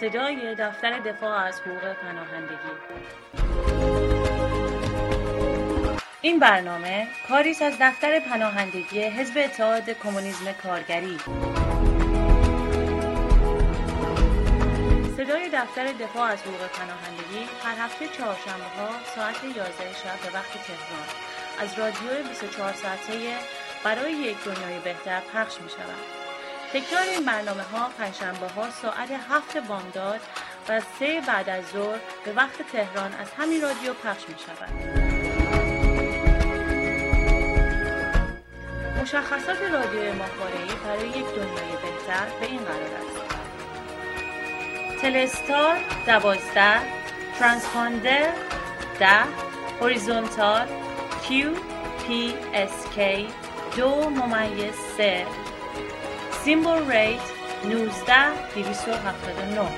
صدای دفتر دفاع از حقوق پناهندگی. این برنامه کاری است از دفتر پناهندگی حزب اتحاد کمونیسم کارگری. صدای دفتر دفاع از حقوق پناهندگی هر هفته چهارشنبه‌ها ساعت 11 شب به وقت تهران از رادیو 24 ساعته برای یک دنیای بهتر پخش می شود. تکرار این برنامه‌ها پنجشنبه‌ها ساعت 7 بامداد و 3 بعد از ظهر به وقت تهران از همین رادیو پخش می شود. مشخصات رادیوی ماهواره‌ای برای یک دنیای بهتر به این قرار است: تلستار 12، ترانسپاندر 10، هوریزونتال QPSK 2/3، سیمبل ریت 19279.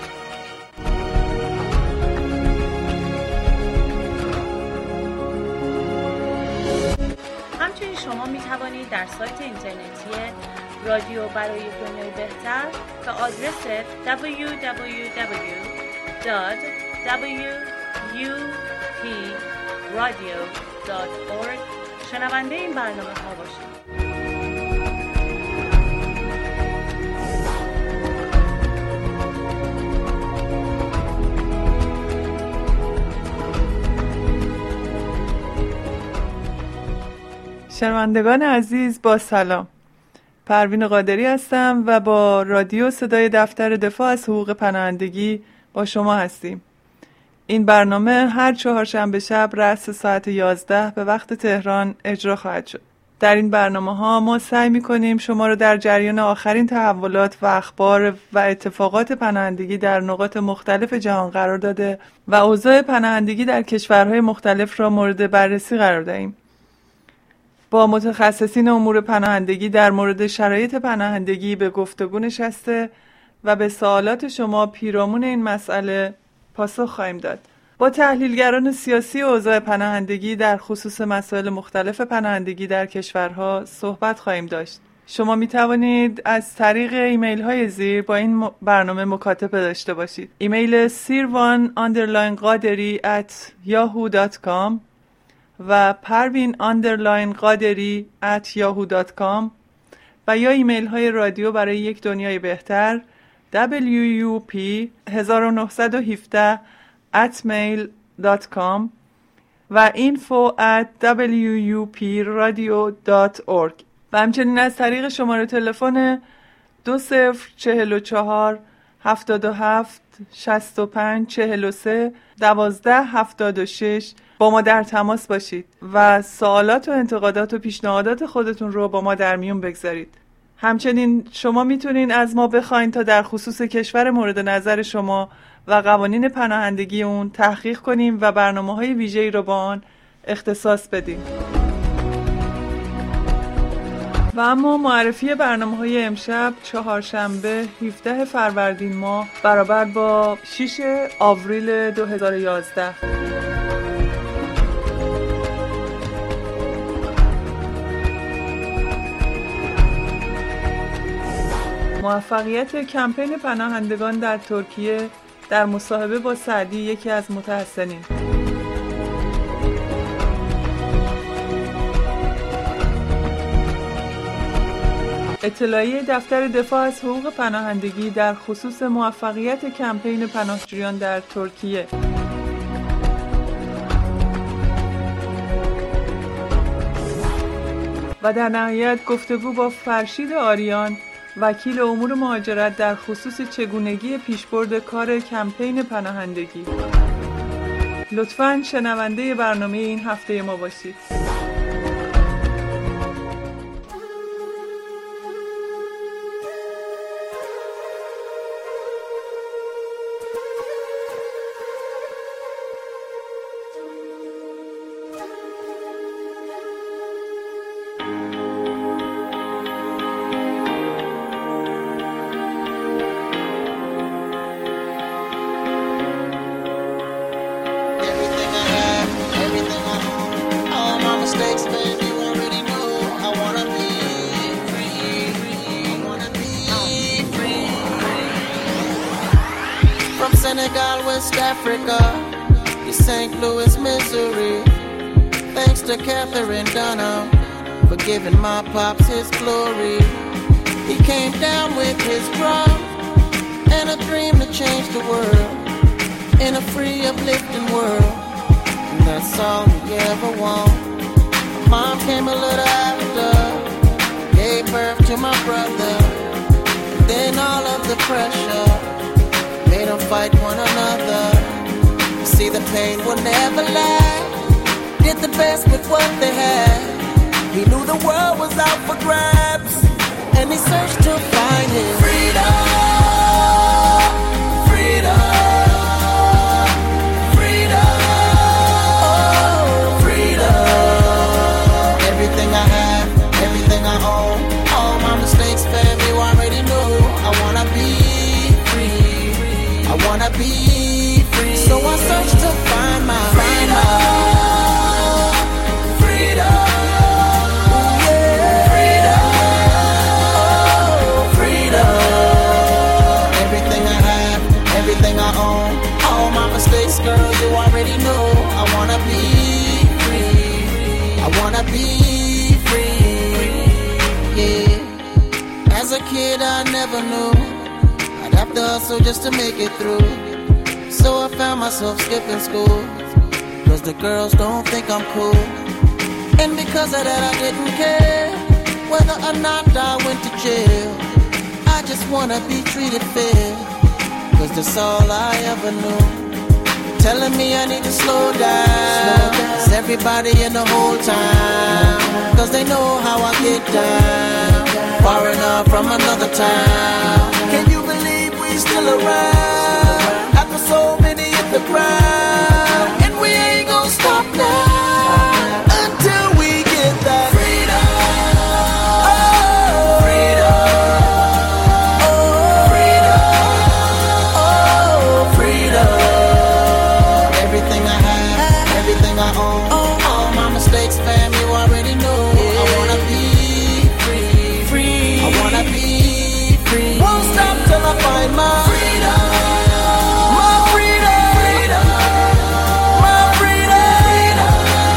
همچنین شما می توانید در سایت اینترنتی رادیو برای دنیای بهتر به آدرس www.wupradio.org شنونده این برنامه ها باشید. شنوندگان عزیز با سلام، پروین قادری هستم و با رادیو صدای دفتر دفاع از حقوق پناهندگی با شما هستیم. این برنامه هر چهارشنبه شب رأس ساعت 11 به وقت تهران اجرا خواهد شد. در این برنامه ها ما سعی می‌کنیم شما رو در جریان آخرین تحولات و اخبار و اتفاقات پناهندگی در نقاط مختلف جهان قرار داده و اوضاع پناهندگی در کشورهای مختلف را مورد بررسی قرار دهیم. با متخصصین امور پناهندگی در مورد شرایط پناهندگی به گفتگو نشسته و به سوالات شما پیرامون این مسئله پاسخ خواهیم داد. با تحلیلگران سیاسی اوضاع پناهندگی در خصوص مسائل مختلف پناهندگی در کشورها صحبت خواهیم داشت. شما می توانید از طریق ایمیل های زیر با این برنامه مکاتبه داشته باشید. ایمیل sirwan_qaderi@yahoo.com و parvin_qaderi@yahoo.com و یا ایمیل های رادیو برای یک دنیای بهتر wup1917@mail.com و info@wupradio.org و همچنین از طریق شماره تلفن 2044 77 65 43 12 76 با ما در تماس باشید و سوالات و انتقادات و پیشنهادات خودتون رو با ما در میون بگذارید. همچنین شما میتونین از ما بخواین تا در خصوص کشور مورد نظر شما و قوانین پناهندگی اون تحقیق کنیم و برنامه‌های ویژه‌ای رو با آن اختصاص بدیم. و اما معرفی برنامه‌های امشب چهارشنبه 17 فروردین ماه برابر با 6 آوریل 2011. موفقیت کمپین پناهندگان در ترکیه در مصاحبه با سعدی، یکی از متحسنین. اطلاعیه دفتر دفاع از حقوق پناهندگی در خصوص موفقیت کمپین پناهجویان در ترکیه. و در نهایت گفتگو با فرشید آریان، وکیل امور مهاجرت در خصوص چگونگی پیشبرد کار کمپین پناهندگی. لطفاً شنونده برنامه این هفته ما باشید. Everything I Senegal, West Africa, to St. Louis, Missouri. Thanks to Catherine Dunham for giving my pops his glory. He came down with his drum and a dream to change the world in a free, uplifting world. And that's all he ever wanted. Mom came a little after, gave birth to my brother. And then all of the pressure made them fight one another. You see, the pain will never last. Did the best with what they had. He knew the world was out for grabs, and he searched to find his freedom. Be free. So I searched to find my freedom. Freedom. Yeah. Freedom. Oh, freedom. Everything I have, everything I own, all my mistakes, girl, you already know. I wanna be free. I wanna be free. Yeah. As a kid, I never knew I'd have to hustle just to make it through. So I found myself skipping school, cause the girls don't think I'm cool. And because of that I didn't care whether or not I went to jail. I just wanna be treated fair, cause that's all I ever knew. Telling me I need to slow down. Cause everybody in the whole town, cause they know how I get down. Far enough from another town. Can you believe we still around? After so many hit the ground. And we ain't gonna stop now until we get that freedom. Oh, freedom. Oh, freedom. Oh, freedom. Everything I have, everything I own, all my mistakes, fam, you already know. I wanna be free. I wanna be free. Won't stop till I find my freedom. My freedom. My freedom.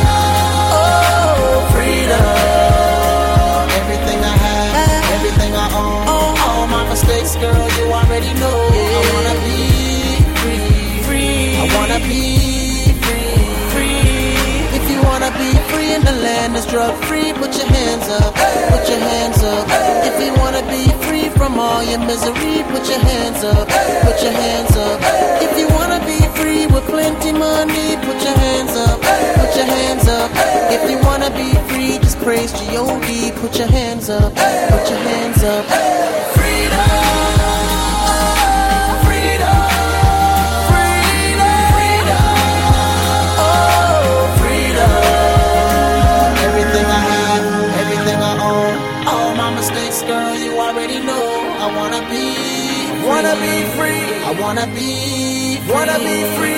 Oh, freedom. Everything I have, everything I own, all my mistakes, girl, you already know. I wanna be free. I wanna be free. If you wanna be free in the land that's drug free, put your hands up. Put your hands up. If you wanna be free from all your misery, put your hands up. Put your hands up. If you wanna be free with plenty money, put your hands up. Put your hands up. If you wanna be free, just praise G.O.D. Put your hands up. Put your hands up. Freedom. Girl, you already know. I wanna be free. Wanna be free. I wanna be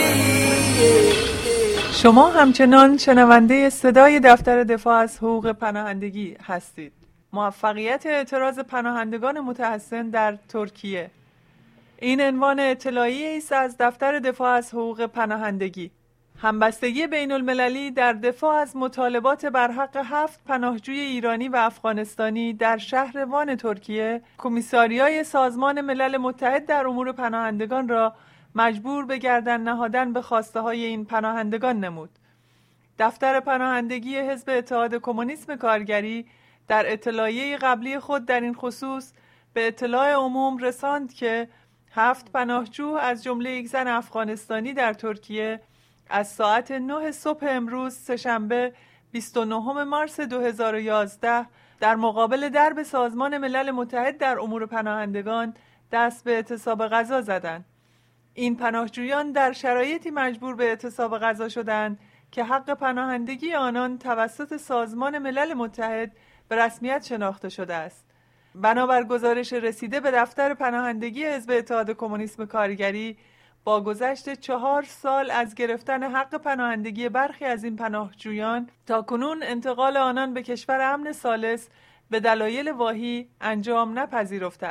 free. شما همچنان شنونده صدای دفتر دفاع از حقوق پناهندگی هستید. موفقیت اعتراض پناهندگان متحصن در ترکیه. این عنوان اطلاعیه‌ای است از دفتر دفاع از حقوق پناهندگی. همبستگی بین المللی در دفاع از مطالبات بر حق 7 پناهجوی ایرانی و افغانستانی در شهر وان ترکیه، کمیساریای سازمان ملل متحد در امور پناهندگان را مجبور به گردن نهادن به خواسته های این پناهندگان نمود. دفتر پناهندگی حزب اتحاد کمونیسم کارگری در اطلاعیه قبلی خود در این خصوص به اطلاع عموم رساند که 7 پناهجو از جمله یک زن افغانستانی در ترکیه از ساعت 9 صبح امروز سه‌شنبه 29 مارس 2011 در مقابل درب سازمان ملل متحد در امور پناهندگان دست به اعتصاب غذا زدند. این پناهجویان در شرایطی مجبور به اعتصاب غذا شدند که حق پناهندگی آنان توسط سازمان ملل متحد به رسمیت شناخته شده است. بنابر گزارش رسیده به دفتر پناهندگی حزب اتحاد کمونیسم کارگری، با گذشت 4 سال از گرفتن حق پناهندگی برخی از این پناهجویان، تاکنون انتقال آنان به کشور امن ثالث به دلایل واهی انجام نپذیرفته است.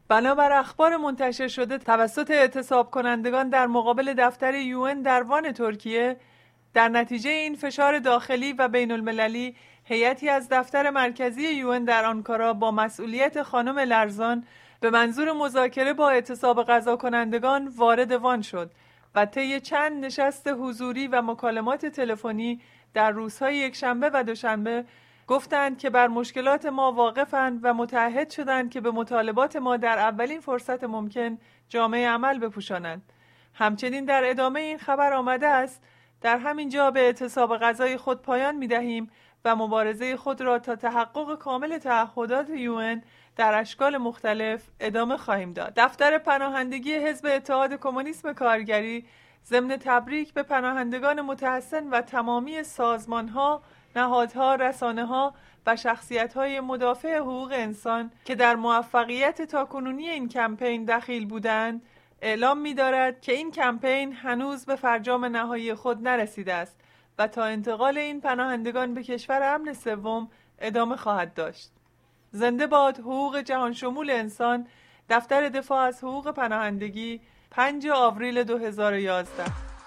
بنابر اخبار منتشر شده توسط اعتصاب کنندگان در مقابل دفتر UN در وان ترکیه، در نتیجه این فشار داخلی و بین المللی، هیئتی از دفتر مرکزی UN در آنکارا با مسئولیت خانم لرزان به منظور مذاکره با اعتصاب غذا کنندگان وارد وان شد و طی چند نشست حضوری و مکالمات تلفنی در روزهای یکشنبه و دوشنبه گفتند که بر مشکلات ما واقفند و متعهد شدند که به مطالبات ما در اولین فرصت ممکن جامه عمل بپوشانند. همچنین در ادامه این خبر آمده است: در همین جا به اعتصاب غذای خود پایان می‌دهیم و مبارزه خود را تا تحقق کامل تعهدات UN در اشکال مختلف ادامه خواهیم داد. دفتر پناهندگی حزب اتحاد کمونیسم کارگری ضمن تبریک به پناهندگان متحسن و تمامی سازمان‌ها، نهادها، رسانه‌ها و شخصیت‌های مدافع حقوق انسان که در موفقیت تاکنونی این کمپین دخیل بودند، اعلام می‌دارد که این کمپین هنوز به فرجام نهایی خود نرسیده است و تا انتقال این پناهندگان به کشور امن سوم ادامه خواهد داشت. زنده باد حقوق جهان شمول انسان. دفتر دفاع از حقوق پناهندگی، 5 آوریل 2011.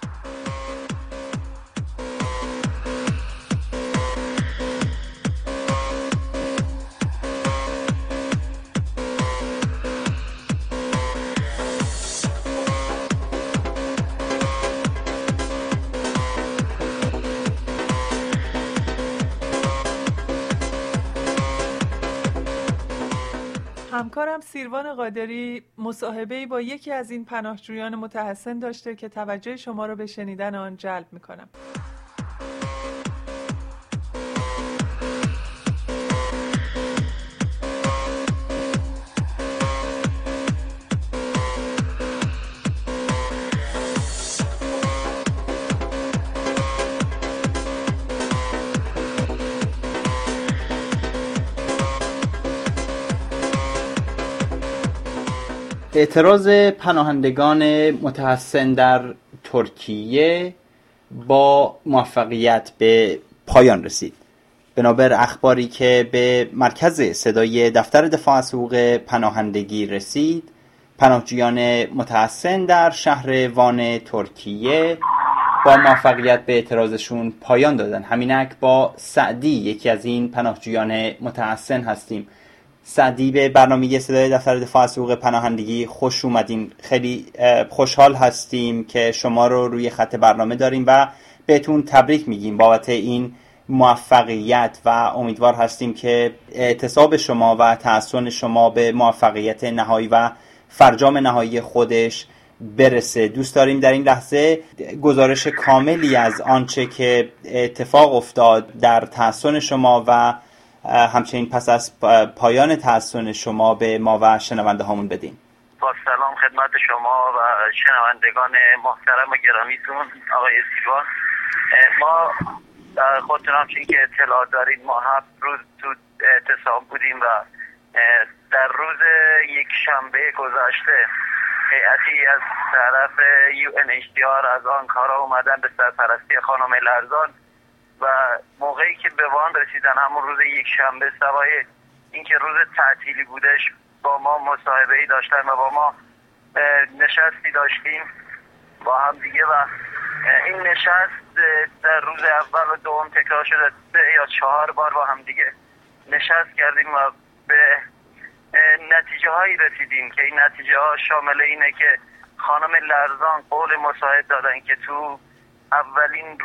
همکارم سیروان قادری مصاحبه‌ای با یکی از این پناهجویان متحسن داشته که توجه شما را به شنیدن آن جلب می‌کنم. اعتراض پناهندگان متحسن در ترکیه با موفقیت به پایان رسید. بنابر اخباری که به مرکز صدای دفتر دفاع از حقوق پناهندگی رسید، پناهجویان متحسن در شهر وان ترکیه با موفقیت به اعتراضشون پایان دادن. همینک با سعدی، یکی از این پناهجویان متحسن هستیم. سعدی، به برنامه صدای دفتر دفاع از حقوق پناهندگی خوش اومدین. خیلی خوشحال هستیم که شما رو روی خط برنامه داریم و بهتون تبریک میگیم بابت این موفقیت و امیدوار هستیم که اعتصاب شما و تحسن شما به موفقیت نهایی و فرجام نهایی خودش برسه. دوست داریم در این لحظه گزارش کاملی از آنچه که اتفاق افتاد در تحسن شما و همچنین پس از پایان تحسن شما به ما و شنونده هامون بدین. با سلام خدمت شما و شنوندگان محترم و گرامیتون آقای سیروان. ما خودتون همچنین که اطلاع دارید ما 7 روز تو اعتصاب بودیم و در روز یک شنبه گذشته هیئتی از طرف UNHCR از آنکارا اومدن به سرپرستی خانم لرزان و موقعی که به وان رسیدن همون روز یک شنبه سوای اینکه روز تعطیلی بودش با ما مصاحبه‌ای داشتن و با ما نشستی داشتیم با هم دیگه و این نشست در روز اول و دوم تکرار شده 3 یا 4 بار با هم دیگه نشست کردیم و به نتیجه هایی رسیدیم که این نتیجه ها شامل اینه که خانم لرزان قول مساعد دادن که تو اولین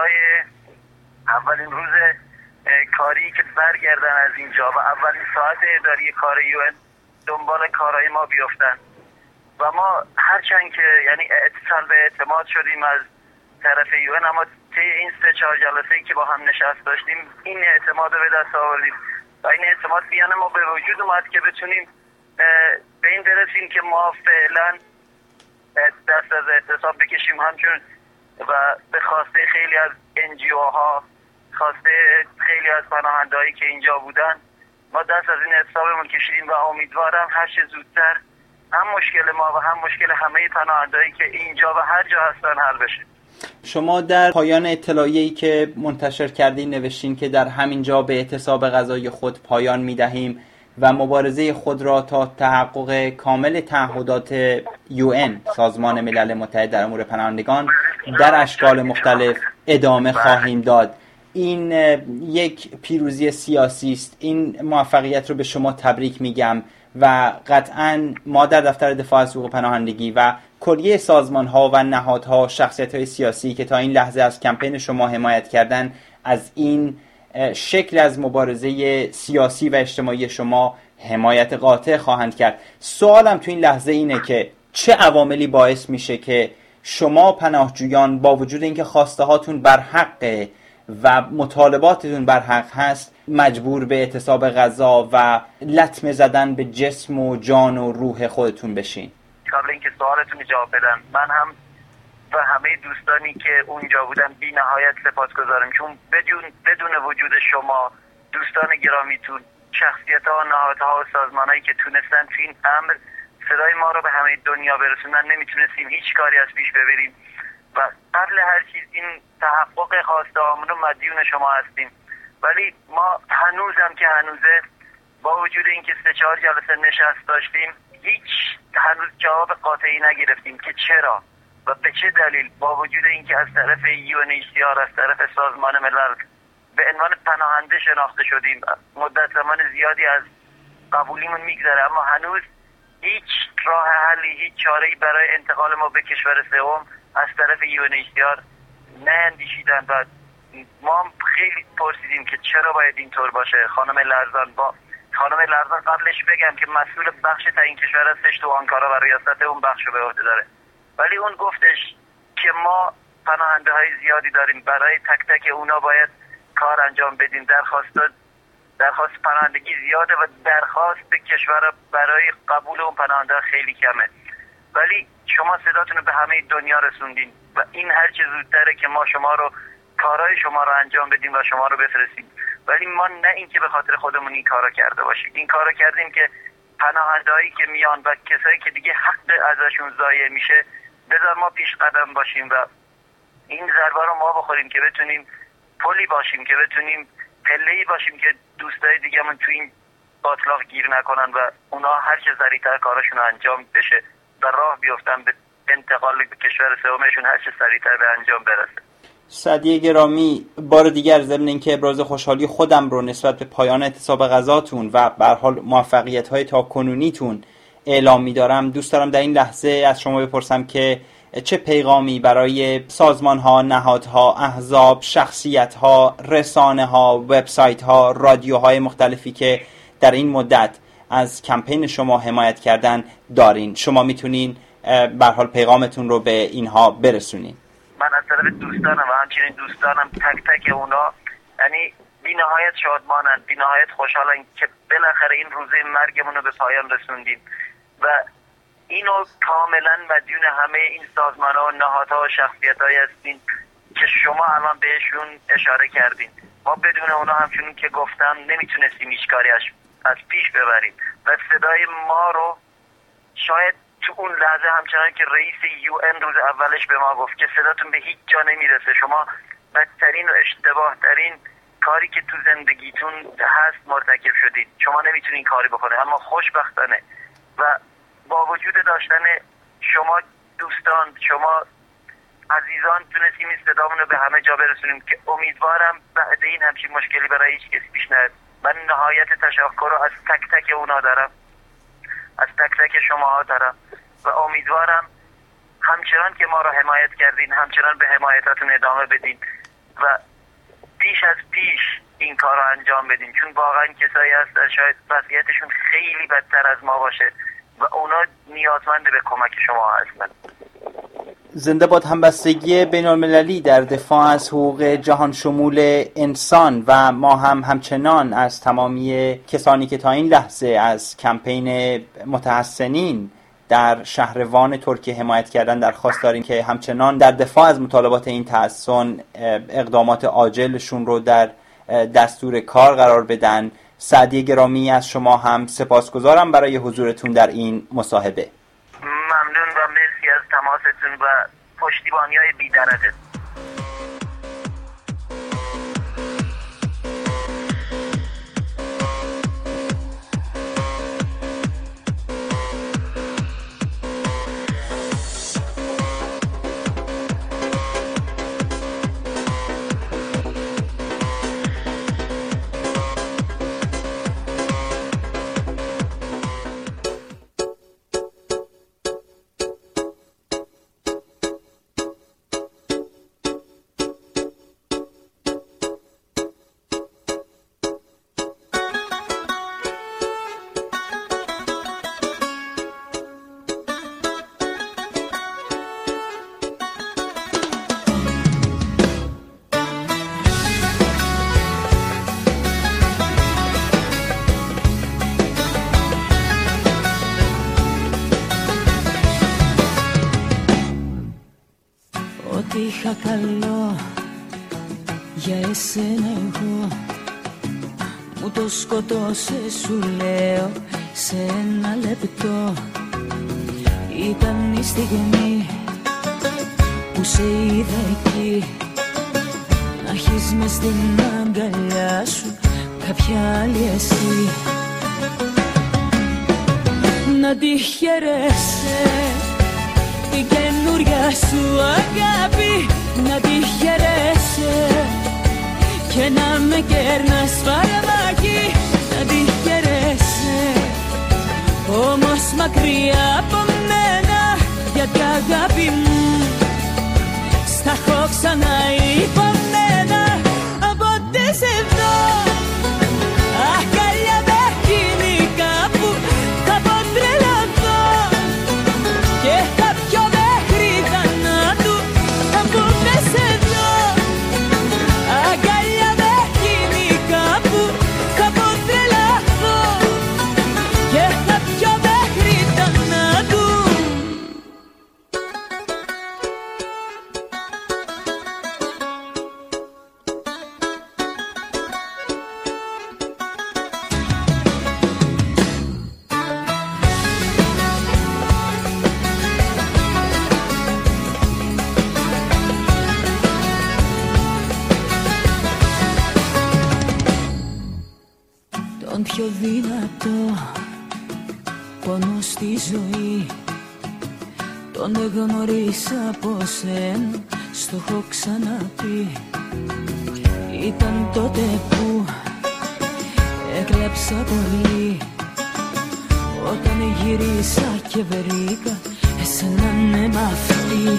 روز کاری که برگردن از اینجا و اولین ساعت اداری کار UN دنبال کارهای ما بیفتن و ما هرچند که یعنی اتصال به اعتماد شدیم از طرف UN، اما طی این 3-4 جلسه‌ای که با هم نشست داشتیم این اعتماد رو به دست آوردیم و این اعتماد بیان ما به وجود اومد که بتونیم به این برسیم که ما فعلا دست از اعتصاب بکشیم، همچون و به خواسته خیلی از NGO ها، خواسته خیلی از پناهندهایی که اینجا بودن، ما دست از این اعتصابمون کشیدیم و امیدوارم هر چه زودتر هم مشکل ما و هم مشکل همه پناهندهایی که اینجا و هر جا هستن حل بشه. شما در پایان اطلاعیه‌ای که منتشر کردین نوشتین که در همین جا به اعتصاب غذای خود پایان می‌دهیم و مبارزه خود را تا تحقق کامل تعهدات UN سازمان ملل متحد در امور پناهندگان در اشکال مختلف ادامه خواهیم داد. این یک پیروزی سیاسی است. این موفقیت رو به شما تبریک میگم و قطعاً ما در دفتر دفاع از حقوق پناهندگی و کلیه سازمان‌ها و نهادها، شخصیت‌های سیاسی که تا این لحظه از کمپین شما حمایت کردن، از این شکل از مبارزه سیاسی و اجتماعی شما حمایت قاطع خواهند کرد. سوالم تو این لحظه اینه که چه عواملی باعث میشه که شما پناهجویان با وجود اینکه خواسته هاتون بر حق و مطالباتتون بر حق هست مجبور به اعتصاب غذا و لطمه زدن به جسم و جان و روح خودتون بشین؟ قبل اینکه سوالتون جواب بدم، من هم و همه دوستانی که اونجا بودن بی نهایت سپاسگزارم، چون بدون وجود شما دوستان گرامیتون، شخصیت‌ها، نهادها و سازمان‌هایی که تونستن تو این امر صدای ما رو به همه دنیا برسوندن، نمیتونستیم هیچ کاری از پیش ببریم و قبل هر چیز این تحقق خواسته هامون رو مدیون شما هستیم. ولی ما هنوزم که هنوزه با وجود اینکه 3-4 جلسه نشست داشتیم، هنوز جواب قاطعی نگرفتیم که چرا و به چه دلیل با وجود اینکه از طرف UNHCR، از طرف سازمان ملل به عنوان پناهنده شناخته شدیم، مدت زمان زیادی از قبولیمون میگذره، اما هنوز هیچ راه حلی، هیچ چاره‌ای برای انتقال ما به کشور سوم از طرف UNHCR ناندیشیدن و ما خیلی پرسیدیم که چرا باید اینطور باشه. خانم لرزان قبلش بگم که مسئول بخش تعیین کشور هستش تو آنکارا و ریاست اون بخش رو به عهده داره، ولی اون گفتش که ما پناهنده های زیادی داریم، برای تک تک اونا باید کار انجام بدیم. درخواست پناهندگی زیاده و درخواست کشور برای قبول اون پناهنده خیلی کمه، ولی شما صداتون رو به همه دنیا رسوندین و این هر چه زودتره که ما کارهای شما رو انجام بدیم و شما رو بفرستیم. ولی ما نه اینکه به خاطر خودمون این کارا کرده باشیم، این کارا کردیم که پناهنده‌هایی که میان و کسایی که دیگه حق ازشون ضایع میشه بذار ما پیش قدم باشیم و این ضربه رو ما بخوریم که بتونیم پلی باشیم، که بتونیم پله‌ای باشیم که دوستای دیگه‌مون تو این باطلاق گیر نکنن و اونا هر چه سریعتر کارشون انجام بشه و راه بیفتن به انتقال به کشور سومشون هر چه سریعتر به انجام برسه. سعدیه گرامی، بار دیگر ضمن اینکه ابراز خوشحالی خودم رو نسبت به پایان اعتصاب غذاتون و به هر حال موفقیت‌های تاکنونیتون اعلام می‌دارم، دوست دارم در این لحظه از شما بپرسم که چه پیغامی برای سازمان‌ها، نهادها، احزاب، شخصیت‌ها، رسانه‌ها، وبسایت‌ها، رادیوهای مختلفی که در این مدت از کمپین شما حمایت کردن دارین؟ شما میتونین به هر حال پیغامتون رو به اینها برسونین. من از طرف دوستانم و همچنین دوستانم تک تک اونا یعنی بی نهایت شادمانند، بی نهایت خوشحالند که بالاخره این روزه مرگمون رو به پایان رسوندیم و اینو کاملا مدیون همه این سازمان‌ها و نهادها و شخصیت‌هایی هستین که شما الان بهشون اشاره کردین. ما بدون اونا همچنین که گفتم نمیتونستیم هیچ کاری از پیش ببریم و صدای ما رو شاید تو اون لحظه همچنان که رئیس UN روز اولش به ما گفت که صداتون به هیچ جا نمیرسه، شما بدترین و اشتباه ترین کاری که تو زندگیتون هست مرتکب شدید، شما نمیتونین کاری بکنه، اما خوشبختانه و با وجود داشتن شما دوستان، شما عزیزان تونستیم این صدامون رو به همه جا برسونیم که امیدوارم بعد این همچین مشکلی برای هیچ کسی پیش نیاد. من نهایت تشکر رو از تک تک اونا دارم، از تک تک شماها دارم و امیدوارم همچنان که ما رو حمایت کردین همچنان به حمایتاتون ادامه بدین و پیش از پیش این کار رو انجام بدین، چون واقعا کسایی هستن شاید وضعیتشون خیلی بدتر از ما باشه و اونا نیازمند به کمک شما هستن. زنده باد همبستگی بین‌المللی در دفاع از حقوق جهان شمول انسان و ما همچنان از تمامی کسانی که تا این لحظه از کمپین متحسنین در شهروان ترکیه حمایت کردن درخواست داریم که همچنان در دفاع از مطالبات این تحسن اقدامات عاجلشون رو در دستور کار قرار بدن. سعدیه گرامی، از شما هم سپاسگزارم برای حضورتون در این مصاحبه. ممنون و مرسی از تماستون و پشتیبانی‌های بی‌درجه. είχα καλό για εσένα εγώ. Μου το σκοτώσε σου λέω σε ένα λεπτό. Ήταν η στιγμή που σε είδα εκεί, να έχεις μες στην αγκαλιά σου κάποια άλλη εσύ. Να τη χαιρέσαι την καινούρια σου αγάπη, να τη χαιρέσαι και να με κέρνας φαρμάκι. Να τη χαιρέσαι όμως μακριά από μένα, γιατί αγάπη μου στα έχω ξανά υπομένα. Πότε σε δω αγκαλιά με εκείνη κάπου θα πω τρελαθώ και θα πιω μέχρι θανάτου. Πότε σε δω αγκαλιά με εκείνη κάπου θα πω τρελαθώ και θα πιω μέχρι θανάτου. Τον πιο δυνατό πόνο στη ζωή τον εγνωρίσα από σένα, στο έχω ξαναπεί. Ήταν τότε που έκλαψα πολύ, όταν γυρίσα και βρήκα εσένα ναι μ' αυτή.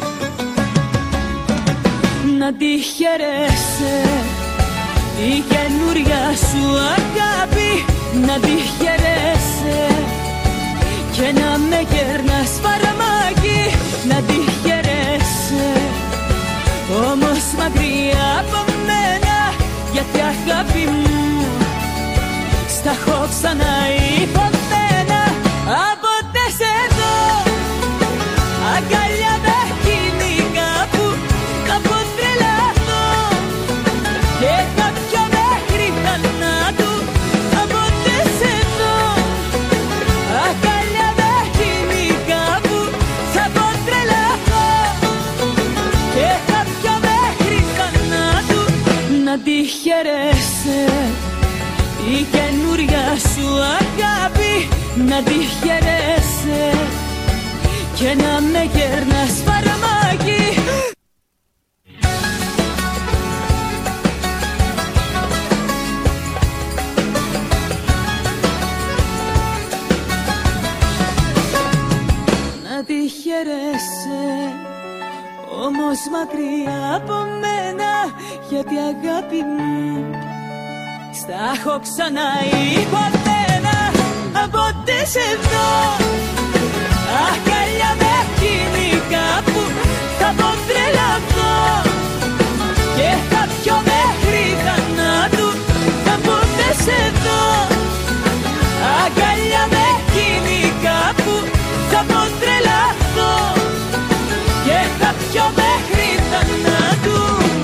Να τη χαιρέσαι η καινούρια σου αγάπη, να τη χαιρέσαι και να με κέρνας φαρμάκι. Να τη χαιρέσαι όμως μακριά από μένα, γιατί αγάπη μου στα έχω ξανά υπομένα. Πότε σε δω αγκαλιά με εκείνη κάπου θα πω τρελαθώ και θα πιω μέχρι θανάτου. Πότε σε δω αγκαλιά με εκείνη κάπου θα πω τρελαθώ και θα πιω μέχρι θανάτου. Να τη χαιρέσαι η καινούρια σου αγάπη, να τη χαιρέσαι και να με κέρνας φαρμάκι. Να τη χαιρέσαι όμως μακριά από μένα, γιατί αγάπη μου στα έχω ξανά υπομένα. Πότε σε δω αγκαλιά με εκείνη κάπου θα πω τρελαθώ και θα πιω μέχρι θανάτου. Πότε σε δω αγκαλιά με εκείνη κάπου θα πω τρελαθώ και θα πιω μέχρι θανάτου.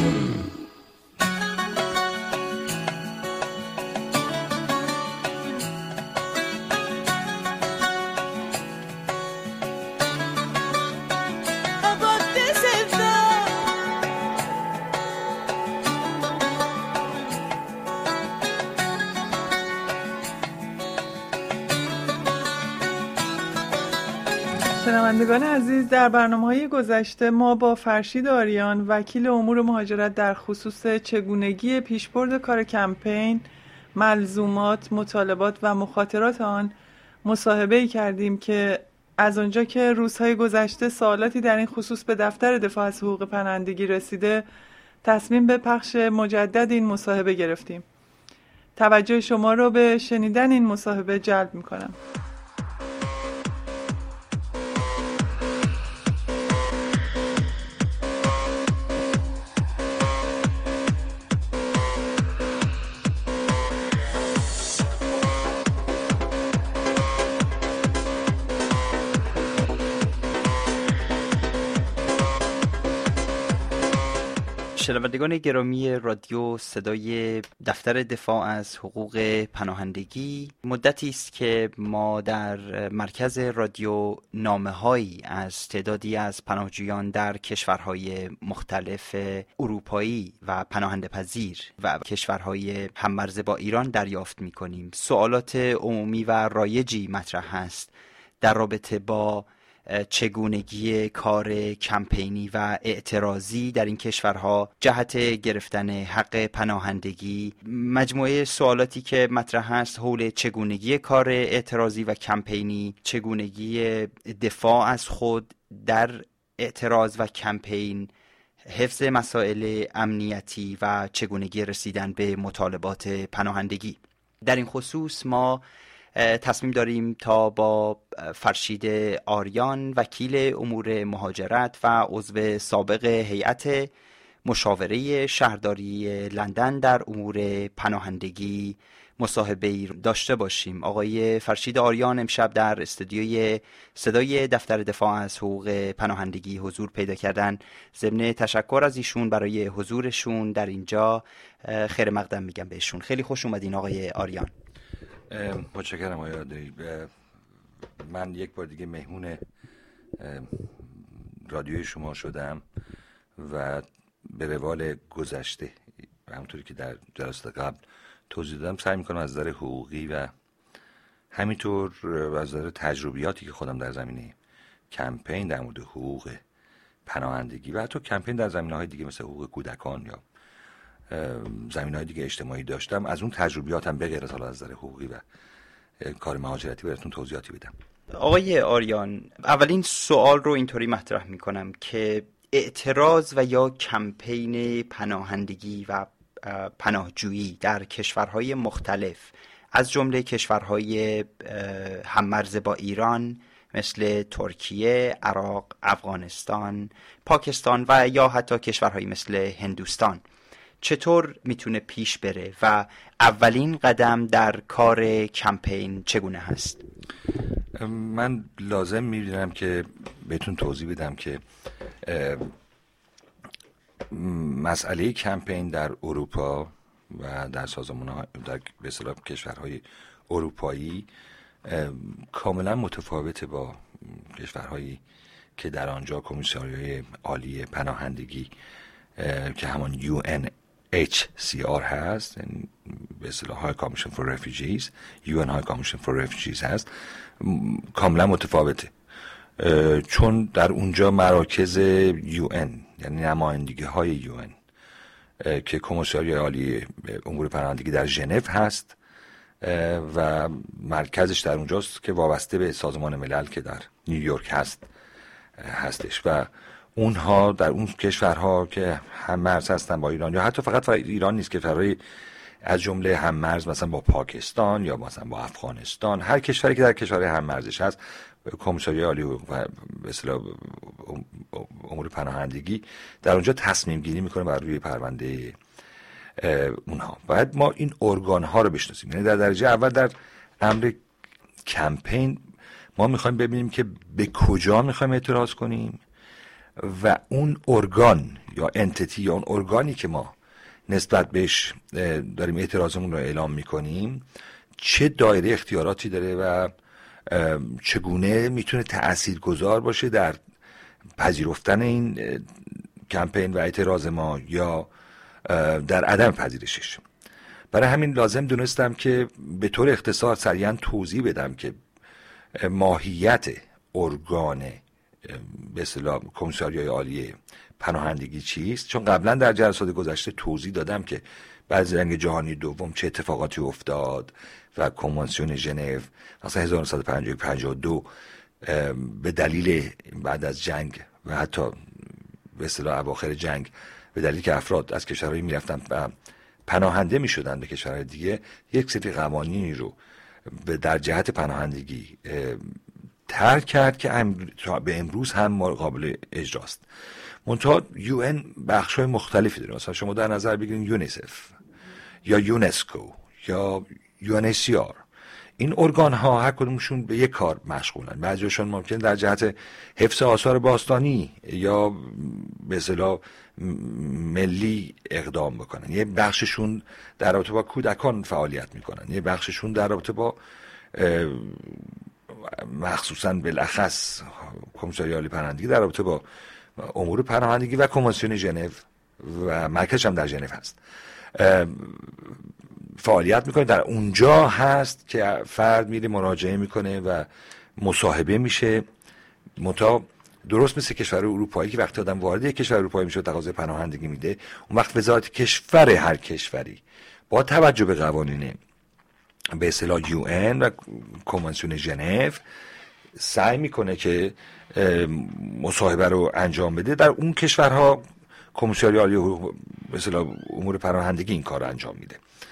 شنوندگان عزیز، در برنامه‌های گذشته ما با فرشید آریان وکیل امور مهاجرت در خصوص چگونگی پیشبرد کار کمپین، ملزومات، مطالبات و مخاطرات آن مصاحبه‌ای کردیم که از آنجا که روزهای گذشته سوالاتی در این خصوص به دفتر دفاع از حقوق پناهندگی رسیده، تصمیم به پخش مجدد این مصاحبه گرفتیم. توجه شما را به شنیدن این مصاحبه جلب می‌کنم. شنوندگان گرامی رادیو صدای دفتر دفاع از حقوق پناهندگی، مدتی است که ما در مرکز رادیو نامه‌هایی از تعدادی از پناهجویان در کشورهای مختلف اروپایی و پناهنده پذیر و کشورهای هممرز با ایران دریافت می‌کنیم. سوالات عمومی و رایجی مطرح است در رابطه با چگونگی کار کمپینی و اعتراضی در این کشورها جهت گرفتن حق پناهندگی. مجموعه سوالاتی که مطرح است حول چگونگی کار اعتراضی و کمپینی، چگونگی دفاع از خود در اعتراض و کمپین، حفظ مسائل امنیتی و چگونگی رسیدن به مطالبات پناهندگی. در این خصوص ما تصمیم داریم تا با فرشید آریان، وکیل امور مهاجرت و عضو سابق هیئت مشاوره شهرداری لندن در امور پناهندگی مصاحبه‌ای داشته باشیم. آقای فرشید آریان امشب در استودیوی صدای دفتر دفاع از حقوق پناهندگی حضور پیدا کردن. ضمن تشکر از ایشون برای حضورشون در اینجا خیر مقدم میگم بهشون. خیلی خوش اومدین آقای آریان. متشکرم آقای آدری. من یک بار دیگه مهمون رادیوی شما شدم و به روال گذشته همونطوری که در جلسات قبل توضیح دادم سعی میکنم از نظر حقوقی و همینطور از نظر تجربیاتی که خودم در زمینه کمپین در مورد حقوق پناهندگی و حتی کمپین در زمینه‌های دیگه مثل حقوق کودکان یا زمینه‌های دیگه اجتماعی داشتم، از اون تجربیاتم به غیر از حالا از نظر حقوقی و کار مهاجرتی براتون توضیحاتی بدم. آقای آریان، اولین سوال رو اینطوری مطرح میکنم که اعتراض و یا کمپین پناهندگی و پناهجویی در کشورهای مختلف از جمله کشورهای هممرز با ایران مثل ترکیه، عراق، افغانستان، پاکستان و یا حتی کشورهایی مثل هندوستان چطور میتونه پیش بره و اولین قدم در کار کمپین چگونه هست؟ من لازم می‌بینم که بهتون توضیح بدم که مسئله کمپین در اروپا و در سازمان‌ها در به اصطلاح کشورهای اروپایی کاملا متفاوته با کشورهایی که در آنجا کمیساریای عالی پناهندگی که همان UNHCR هست، به اصطلاح High Commission for Refugees، UN High Commission for Refugees هست، کاملا متفاوته. چون در اونجا مراکز UN یعنی نمایندگی های UN که کمیساریای عالی امور پناهندگی در ژنو هست و مرکزش در اونجاست که وابسته به سازمان ملل که در نیویورک هستش و اونها در اون کشورها که هم مرز هستن با ایران یا حتی فقط ایران نیست، کشورهای از جمله هم مرز مثلا با پاکستان یا مثلا با افغانستان، هر کشوری که در کشورهای هم مرزش هست کمیساریای عالی و به اصطلاح امور پناهندگی در اونجا تصمیم گیری میکنه بر روی پرونده اونها. باید ما این ارگان ها رو بشناسیم. یعنی در درجه اول در امر کمپین ما میخوایم ببینیم که به کجا میخوایم اعتراض کنیم و اون ارگان یا انتیتی یا اون ارگانی که ما نسبت بهش داریم اعتراضمون رو اعلام میکنیم چه دایره اختیاراتی داره و چگونه میتونه تأثیرگذار باشه در پذیرفتن این کمپین و اعتراض ما یا در عدم پذیرشش. برای همین لازم دونستم که به طور اختصار سریعا توضیح بدم که ماهیت ارگان به اصطلاح کمیساریای عالی پناهندگی چیست، چون قبلا در جلسات گذشته توضیح دادم که بعد از جنگ جهانی دوم چه اتفاقاتی افتاد و کنوانسیون ژنو مثلا 1952 به دلیل بعد از جنگ و حتی به اصطلاح اواخر جنگ به دلیل که افراد از کشورهایی میرفتن و پناهنده میشدن به کشورهای دیگه یک سری قوانینی رو در جهت پناهندگی ترک کرد که به امروز هم قابل اجراست. منتها UN بخش‌های مختلفی داره. مثلا شما در نظر بگیرید یونیسف یا یونسکو یا UNHCR، این ارگان ها هر کدومشون به یک کار مشغولن. بعضیشون ممکن در جهت حفظ آثار باستانی یا به اصطلاح ملی اقدام بکنن، یه بخششون در رابطه با کودکان فعالیت میکنن، یه بخششون در رابطه با مخصوصا بالاخص کمیسیون عالی پناهندگی در رابطه با امور پناهندگی و کنوانسیون ژنو و مرکزش هم در ژنو هست فعالیت میکنه. در اونجا هست که فرد میره مراجعه میکنه و مصاحبه میشه. درست مثل کشور اروپایی که وقتی آدم وارد یک کشور اروپایی میشه و تقاضای پناهندگی میده، اون وقت وزارت کشور هر کشوری با توجه به قوانین به اصطلاح UN و کنوانسیون ژنو سعی میکنه که مصاحبه رو انجام بده. در اون کشورها کمیسیون عالی به اصطلاح امور پناهندگی این کار رو انجام میده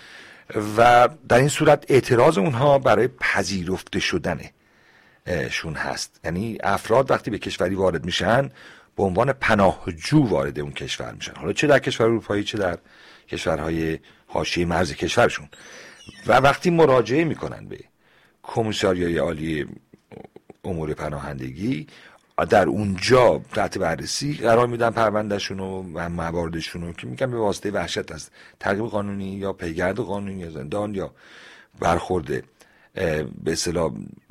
و در این صورت اعتراض اونها برای پذیرفته شدن شون هست. یعنی افراد وقتی به کشوری وارد میشن به عنوان پناهجو وارد اون کشور میشن، حالا چه در کشور اروپایی چه در کشورهای حاشیه مرز کشورشون، و وقتی مراجعه میکنن به کمیساریای عالی امور پناهندگی در اونجا تحت بررسی قرار میدن پروندهشون و مواردشون رو که میگن به واسطه وحشت از تعقیب قانونی یا پیگرد قانونی یا زندان یا برخورد به اصطلاح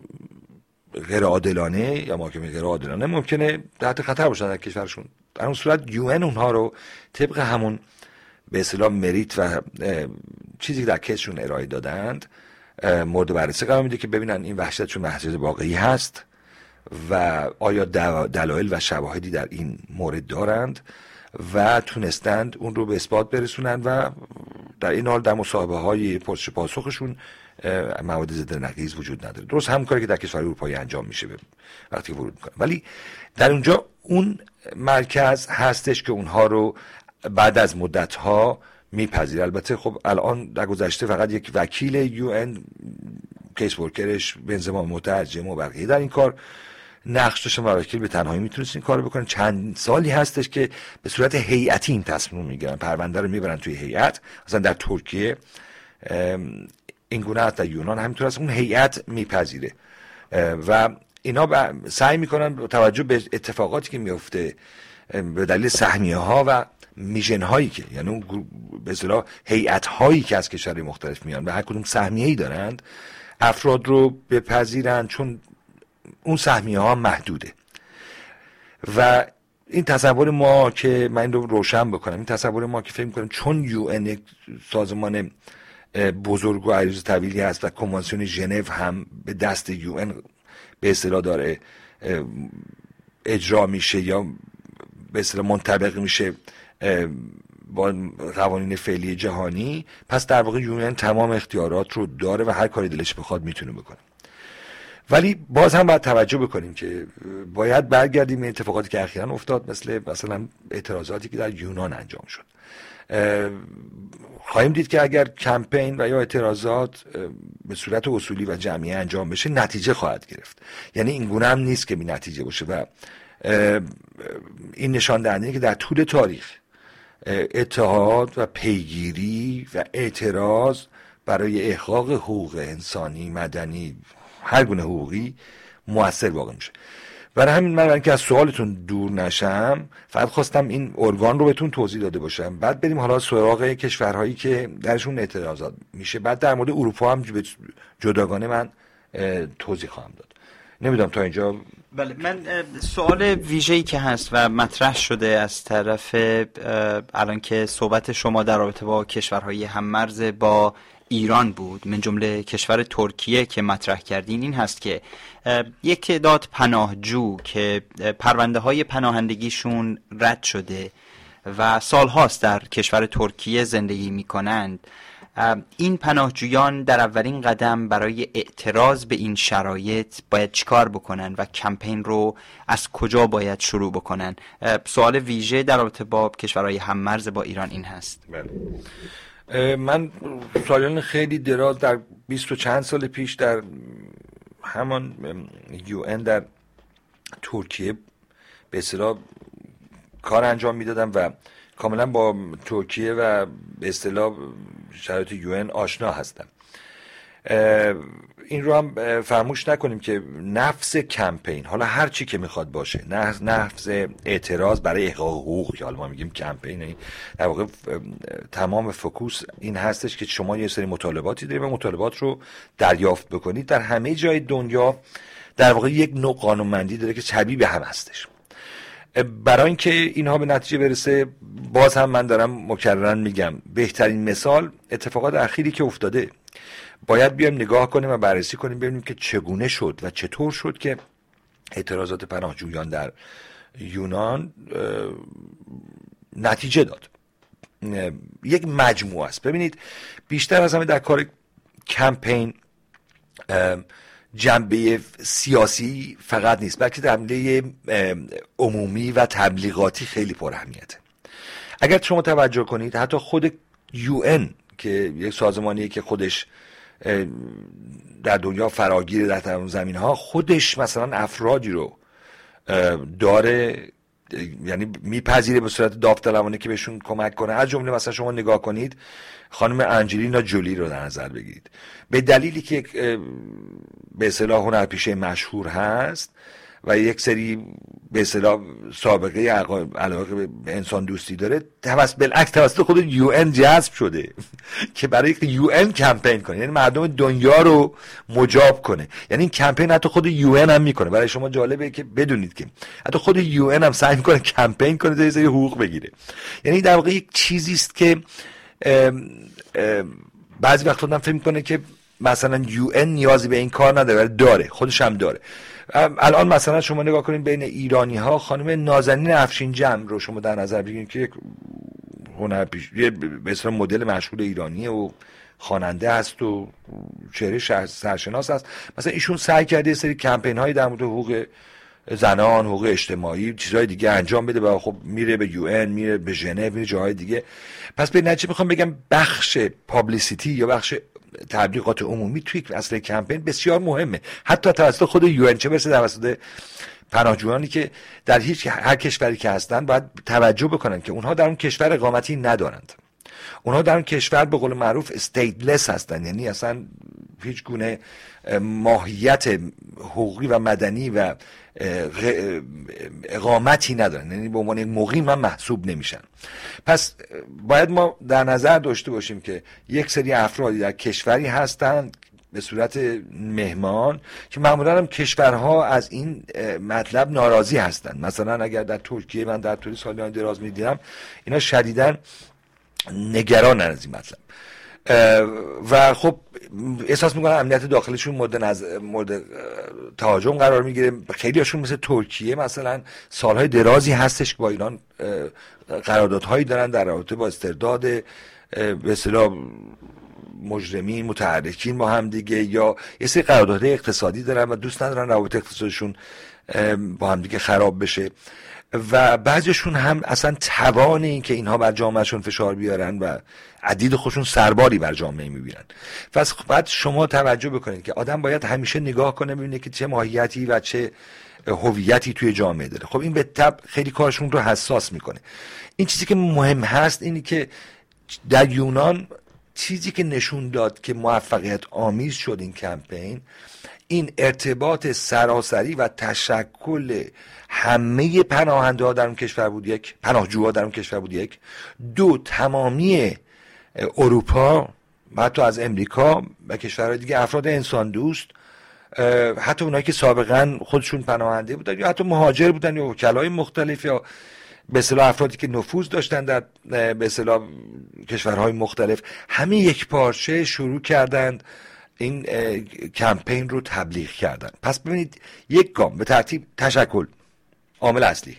غیر عادلانه یا محاکمه غیر عادلانه ممکنه تحت خطر باشن در کشورشون. در اون صورت UN اونها رو طبق همون به اصطلاح مریت و چیزی که در کیسشون ارائه دادند مورد بررسی قرار میده که ببینن این وحشتشون وحشت واقعی هست و آیا دلایل و شواهدی در این مورد دارند و تونستند اون رو به اثبات برسونن و در این حال در مصاحبه های پرسش پاسخشون مواد ضد نقیض وجود نداره. درست همون کاری که در کشور اروپایی انجام میشه وقتی ورود میکنن، ولی در اونجا اون مرکز هستش که اونها رو بعد از مدت ها میپذیره. البته خب الان در گذشته فقط یک وکیل UN کیس ورکرش بنزما مترجم و بقیه در این کار نقش داشتن و وکیل به تنهایی میتونست این کارو بکنه. چند سالی هستش که به صورت هیئتی این تصمیم میگیرن، پرونده رو میبرن توی هیئت. مثلا در ترکیه این گونه هست، در یونان همینطور است، اون هیئت میپذیره و اینا سعی میکنن با توجه به اتفاقاتی که میفته به دلیل سهمیه ها و میشن هایی که یعنی اون به اصطلاح هیئت هایی که از کشورهای مختلف میان و هر کدوم سهمیه‌ای دارند افراد رو بپذیرن، چون اون سهمیه ها محدوده. و این تصور ما که من رو روشن بکنم، این تصور ما که فکر می‌کنیم چون UN یک سازمان بزرگ و عریض طویلی هست و کنوانسیون ژنو هم به دست UN به اصطلاح داره اجرا میشه یا به اصطلاح منطبق میشه با قوانین فعلی جهانی، پس در واقع UN تمام اختیارات رو داره و هر کاری دلش بخواد میتونه بکنه. ولی باز هم باید توجه بکنیم که باید برگردیم به اتفاقاتی که اخیراً افتاد، مثلا اعتراضاتی که در یونان انجام شد. خواهیم دید که اگر کمپین و یا اعتراضات به صورت اصولی و جمعی انجام بشه نتیجه خواهد گرفت. یعنی این گونه هم نیست که بی نتیجه باشه و این نشان دهنده که در طول تاریخ اتحاد و پیگیری و اعتراض برای احقاق حقوق انسانی، مدنی، هر گونه حقوقی مؤثر واقع میشه. برای همین من که از سوالتون دور نشم فقط خواستم این ارگان رو بهتون توضیح داده باشم. بعد بریم حالا سراغ کشورهایی که درشون اعتراضات میشه. بعد در مورد اروپا هم جداگانه من توضیح خواهم داد. نمیدونم تا اینجا. بله، من سوال ویژه‌ای که هست و مطرح شده از طرف الان که صحبت شما در رابطه با کشورهای هم‌مرز با ایران بود، من جمله کشور ترکیه که مطرح کردین، این هست که یک تعداد پناهجو که پرونده های پناهندگیشون رد شده و سالهاست در کشور ترکیه زندگی می کنند، این پناهجویان در اولین قدم برای اعتراض به این شرایط باید چیکار بکنن و کمپین رو از کجا باید شروع بکنن؟ سوال ویژه در رابطه با کشورهای هم‌مرز با ایران این هست. من سالیان خیلی دراز در 20 و چند سال پیش در همان UN در ترکیه به اصطلاح کار انجام میدادم و کاملا با ترکیه و به اصطلاح شرایط UN آشنا هستم این رو هم فراموش نکنیم که نفس کمپین، حالا هر چی که میخواد باشه، نفس اعتراض برای احقاق حقوق که حالا ما میگیم کمپین، در واقع تمام فوکوس این هستش که شما یه سری مطالباتی دارید و مطالبات رو دریافت بکنید. در همه جای دنیا در واقع یک نوع قانونمندی داره که شبیه به هم هستش. برای اینکه اینها به نتیجه برسه، باز هم من دارم مکررن میگم، بهترین مثال اتفاقات اخیری که افتاده. باید بیایم نگاه کنیم و بررسی کنیم ببینیم که چگونه شد و چطور شد که اعتراضات پناهجویان در یونان نتیجه داد. یک مجموعه است. ببینید بیشتر از همه در کار کمپین جنبه سیاسی فقط نیست، بلکه جنبه عمومی و تبلیغاتی خیلی پر اهمیته. اگر شما توجه کنید حتی خود UN که یک سازمانیه که خودش در دنیا فراگیر در تمام زمین ها، خودش مثلا افرادی رو داره، یعنی میپذیره به صورت داوطلبانه که بهشون کمک کنه. از جمله مثلا شما نگاه کنید خانم انجلینا جولی رو در نظر بگیرید، به دلیلی که به اصطلاح هنرپیشه مشهور هست و یک سری به اصطلاح سابقه علاقه به انسان دوستی داره، بالعکس توسط خود UN جذب شده که برای UN کمپین کنه، یعنی مردم دنیا رو مجاب کنه. یعنی این کمپین حتی خود UN هم میکنه. برای شما جالبه که بدونید که حتی خود UN هم سعی میکنه کمپین کنه تا یه سری حقوق بگیره. یعنی در واقع یک چیزی است که بعضی وقتا آدم فکر میکنه که مثلا UN نیازی به این کار نداره، ولی داره، خودش هم داره. الان مثلا شما نگاه کنید بین ایرانی ها خانم نازنین افشین‌جم رو شما در نظر بگیرید که یک هنرپیشه به اصطلاح مدل مشهور ایرانیه و خواننده است و چهره سرشناس است. مثلا ایشون سعی کرده یه سری کمپین هایی در مورد حقوق زنان، حقوق اجتماعی، چیزهای دیگه انجام بده و خب میره به UN، میره به ژنو، میره جاهای دیگه. پس به نتیجه میخوام بگم بخش پابلیسیتی یا بخش تبلیغات عمومی توی اصل کمپین بسیار مهمه، حتی توسط خود UN، چه برسه توسط پناهجویانی که در هر کشوری که هستن باید توجه بکنن که اونها در اون کشور اقامتی ندارند. اونها در اون کشور به قول معروف استیتلس هستن، یعنی اصلا هیچ گونه ماهیت حقوقی و مدنی و اقامتی ندارن، یعنی به عنوان مقیم هم محسوب نمیشن. پس باید ما در نظر داشته باشیم که یک سری افرادی در کشوری هستند به صورت مهمان که معمولا هم کشورها از این مطلب ناراضی هستند. مثلا اگر در ترکیه، من در ترکیه سالیان دراز میدیدم، اینا شدیداً نگرانن از این مطلب و خب احساس میکنن امنیت داخلشون مورد تهاجم قرار میگیره. خیلی هاشون مثل ترکیه مثلا سالهای درازی هستش که با ایران قراردادهایی دارن در رابطه با استرداد به اصطلاح مجرمین، متحرکین با هم دیگه، یا یه سری قراردادهای اقتصادی دارن و دوست ندارن روابط اقتصادشون با هم دیگه خراب بشه. و بعضیشون هم اصلا توان این که اینها بر جامعهشون فشار بیارن و عدید خودشون سرباری بر جامعه میبینن. پس بعد شما توجه بکنید که آدم باید همیشه نگاه کنه ببینه که چه ماهیتی و چه هویتی توی جامعه داره. خب این به تبع خیلی کارشون رو حساس میکنه. این چیزی که مهم هست اینی که در یونان چیزی که نشون داد که موفقیت آمیز شد این کمپین، این ارتباط سراسری و تشکل همه پناهنده ها در اون کشور بود، یک پناهجوها در اون کشور بود، یک دو تمامی اروپا و حتی از امریکا و کشورهای دیگه افراد انسان دوست، حتی اونایی که سابقا خودشون پناهنده بودن یا حتی مهاجر بودن یا وکلای مختلف یا به اصطلاح افرادی که نفوذ داشتن در به اصطلاح کشورهای مختلف، همه یک پارچه شروع کردند این کمپین رو تبلیغ کردن. پس ببینید یک گام به ترتیب تشکل عامل اصلی،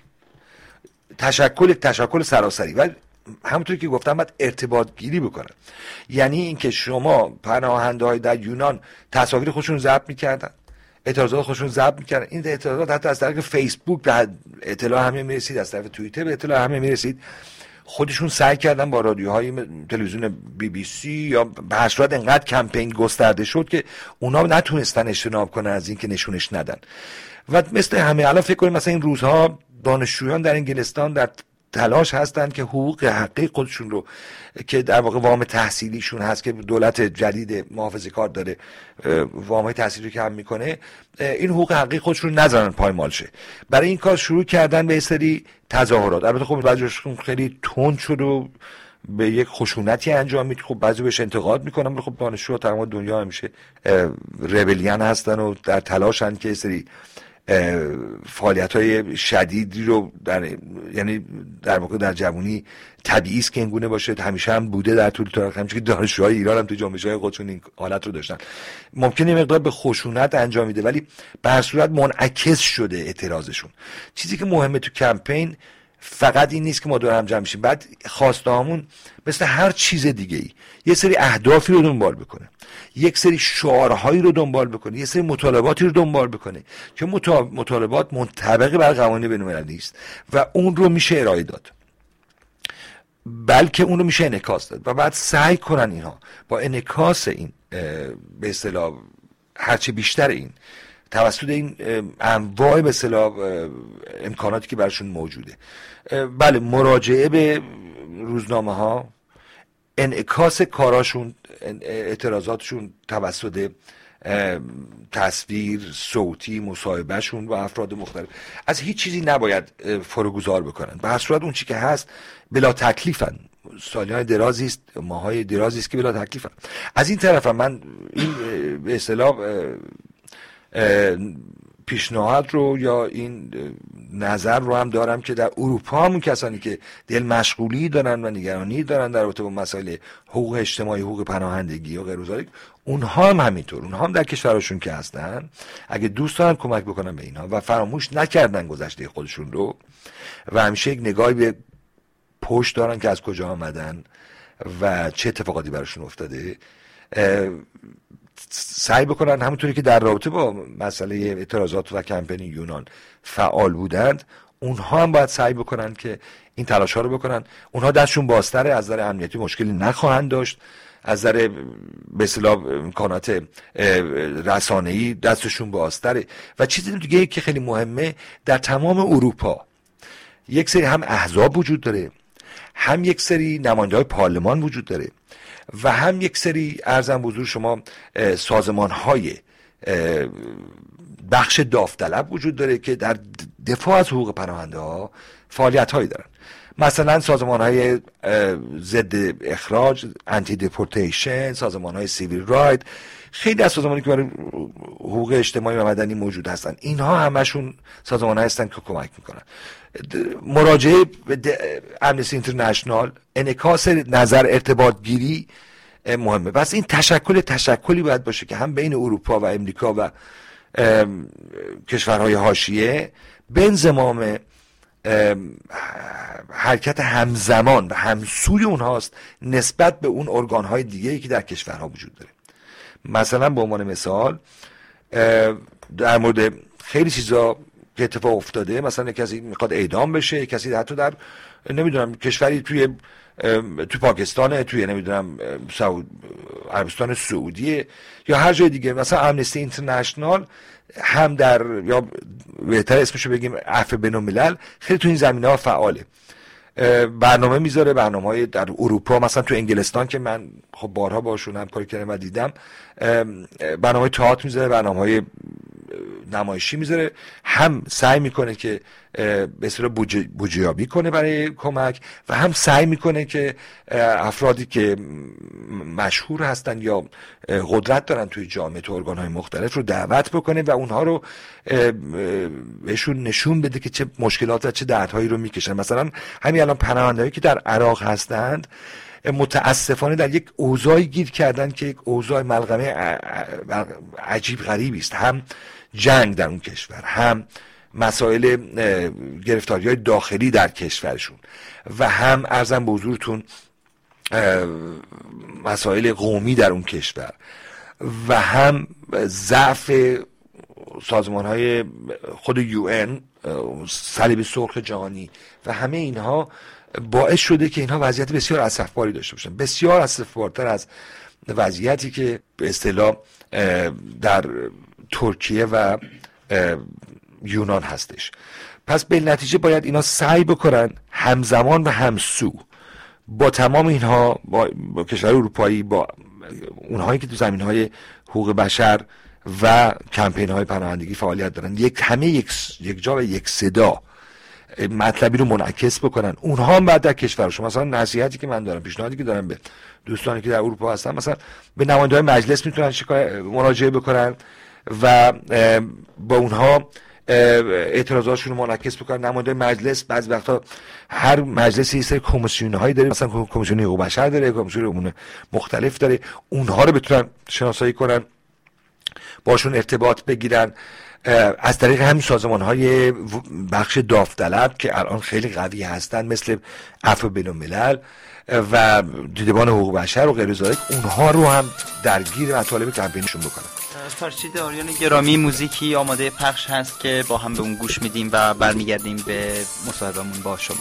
تشکل سراسری و همونطور که گفتم باید ارتباط گیری بکنن. یعنی اینکه شما پناهنده های در یونان تصاویر خودشون ضبط میکردن، اعتراضات خودشون ضبط میکردن. این اعتراضات حتی از طریق فیسبوک به اطلاع همه میرسید، از طریق توییتر به اطلاع همه میرسید. خودشون سعی کردن با رادیوهای تلویزیون BBC یا به هر صورت انقدر کمپین گسترده شد که اونا نتونستن اجتناب کنن از این که نشونش ندن. و مثل همه الان فکر کنید مثلا این روزها دانشجویان در انگلستان در تلاش هستن که حقوق حقیقی خودشون رو که در واقع وام تحصیلیشون هست که دولت جدید محافظه‌کار داره وامای تحصیلی که هم میکنه، این حقوق حقیقی خودشون رو نذارن پایمال شه. برای این کار شروع کردن به سری تظاهرات. البته خب بعضیشون خیلی تند شد و به یک خشونتی انجام میده. خب بعضی بهش انتقاد میکنن، ولی خب دانشجوها تمام دنیا همیشه ربلیان هستن و در تلاشن که سری فعالیت‌های شدیدی رو یعنی در واقع در جوانی طبیعی است که این گونه باشه، همیشه هم بوده در طول تاریخ، همچنین که دانشجوهای ایران هم تو جنبش‌های خودشون این حالت رو داشتن. ممکنه یه مقدار به خشونت انجام میده ولی به هر صورت منعکس شده اعتراضشون. چیزی که مهمه تو کمپین فقط این نیست که ما دور هم جمع میشیم، بعد خواسته هامون مثل هر چیز دیگه ای یه سری اهدافی رو دنبال بکنه، یک سری شعارهایی رو دنبال بکنه، یه سری مطالباتی رو دنبال بکنه که مطالبات منطبق بر قوانین بین‌المللی است و اون رو میشه ارائه داد، بلکه اون رو میشه انعکاس داد و بعد سعی کنن اینها با انعکاس این به اصطلاح هرچه بیشتر این توسط این انواع به اصطلاح امکاناتی که براشون موجوده، بله، مراجعه به روزنامه ها، انعکاس کاراشون، اعتراضاتشون توسط تصویر، صوتی، مصاحبهشون با افراد مختلف، از هیچ چیزی نباید فروگذار بکنن. به هر صورت اون چی که هست بلا تکلیفن، سالیان درازی است، ماهای درازی است که بلا تکلیفن. از این طرف من این به اصطلاح پیشنهاد رو یا این نظر رو هم دارم که در اروپا همون کسانی که دل مشغولی دارن و نگرانی دارن در رابطه با مسائل حقوق اجتماعی، حقوق پناهندگی و غیر و ذالک، اونها هم همینطور، اونها هم در کشورشون که هستن اگه دوست دارن کمک بکنن به اینها و فراموش نکردن گذشته خودشون رو و همیشه یک نگاهی به پشت دارن که از کجا آمدن و چه اتفاقاتی براشون افتاده، سعی بکنن همونطوری که در رابطه با مسئله اعتراضات و کمپین یونان فعال بودند، اونها هم باید سعی بکنن که این تلاش ها رو بکنن. اونها دستشون بازتره، از نظر امنیتی مشکلی نخواهند داشت، از نظر به اصطلاح امکانات رسانه‌ای دستشون بازتره. و چیزی دیگه که خیلی مهمه، در تمام اروپا یک سری هم احزاب وجود داره، هم یک سری نماینده‌های پارلمان وجود داره و هم یک سری ارزم به حضور شما سازمان‌های بخش داوطلب وجود داره که در دفاع از حقوق پناهنده ها فعالیت‌هایی دارن. مثلا سازمان‌های ضد اخراج، انتی دیپورتیشن، سازمان‌های سیویل رایت، خیلی از سازمانی که برای حقوق اجتماعی و مدنی موجود هستن، اینها همشون سازمان‌هایی هستن که کمک میکنن. مراجعه به امنستی اینترنشنال، انعکاس نظر، ارتباط گیری مهمه. بس این تشکلی باید باشه که هم بین اروپا و امریکا و کشورهای حاشیه به انضمام حرکت همزمان و همسوی اونهاست نسبت به اون ارگانهای دیگه‌ای که در کشورها وجود داره. مثلا به عنوان مثال در مورد خیلی چیزا که اتفاق افتاده، مثلا کسی میخواد اعدام بشه، کسی حتی در نمیدونم کشوری توی پاکستان، توی نمیدونم عربستان سعودی یا هر جای دیگه، مثلا امنستی اینترنشنال هم در، یا بهتر اسمشو بگیم عفو بین‌الملل، خیلی تو این زمینه‌ها فعاله. برنامه میذاره، برنامه‌های در اروپا، مثلا تو انگلستان که من خب بارها باشون همکاری کردم و دیدم، برنامه‌های تئاتر میذاره، برنامه‌های نمایشی میذاره، هم سعی میکنه که به اصطلاح بودجه یابی کنه برای کمک و هم سعی میکنه که افرادی که مشهور هستن یا قدرت دارن توی جامعه، تو ارگان‌های مختلف رو دعوت بکنه و اونها رو بهشون نشون بده که چه مشکلات و چه دردهایی رو میکشن. مثلا همین الان پناهنده‌هایی که در عراق هستند متاسفانه در یک اوضاعی گیر کردن که یک اوضاع ملغمه عجیب غریبی است، هم جنگ در اون کشور، هم مسائل گرفتاری‌های داخلی در کشورشون و هم ارزم به حضورتون مسائل قومی در اون کشور و هم ضعف سازمان‌های خود UN، صلیب سرخ جهانی و همه اینها باعث شده که اینها وضعیت بسیار اسفباری داشته باشن، بسیار اسفبارتر از وضعیتی که به اصطلاح در ترکیه و یونان هستش. پس به نتیجه باید اینا سعی بکنن همزمان و همسو با تمام اینها، با کشور اروپایی، با اونهایی که تو زمینهای حقوق بشر و کمپین های پناهندگی فعالیت دارن، همه یک جا و یک صدا مطلبی رو منعکس بکنن. اونها هم بعد در کشورشون، مثلا نصیحتی که من دارم، پیشنهادی که دارم به دوستانی که در اروپا هستن، مثلا به نماینده‌های مجلس میتونن مراجعه بکنن و با اونها اعتراضاتشون رو منعکس بکنن. نماینده مجلس بعضی وقتا هر مجلسی یه سری کمیسیون‌هایی داره، مثلا کمیسیون حقوق بشر داره، کمیسیون امور مختلف داره، اونها رو بتونن شناسایی کنن، باشون ارتباط بگیرن از طریق همین سازمان‌های بخش داوطلب که الان خیلی قوی هستن، مثل عفو بین‌الملل و دیدبان حقوق بشر و غیر ذالک، اونها رو هم درگیر مطالب کمپینشون بکنن. فرشید آریان گرامی، موزیکی آماده پخش هست که با هم به اون گوش میدیم و برمیگردیم به مصاحبهمون با شما.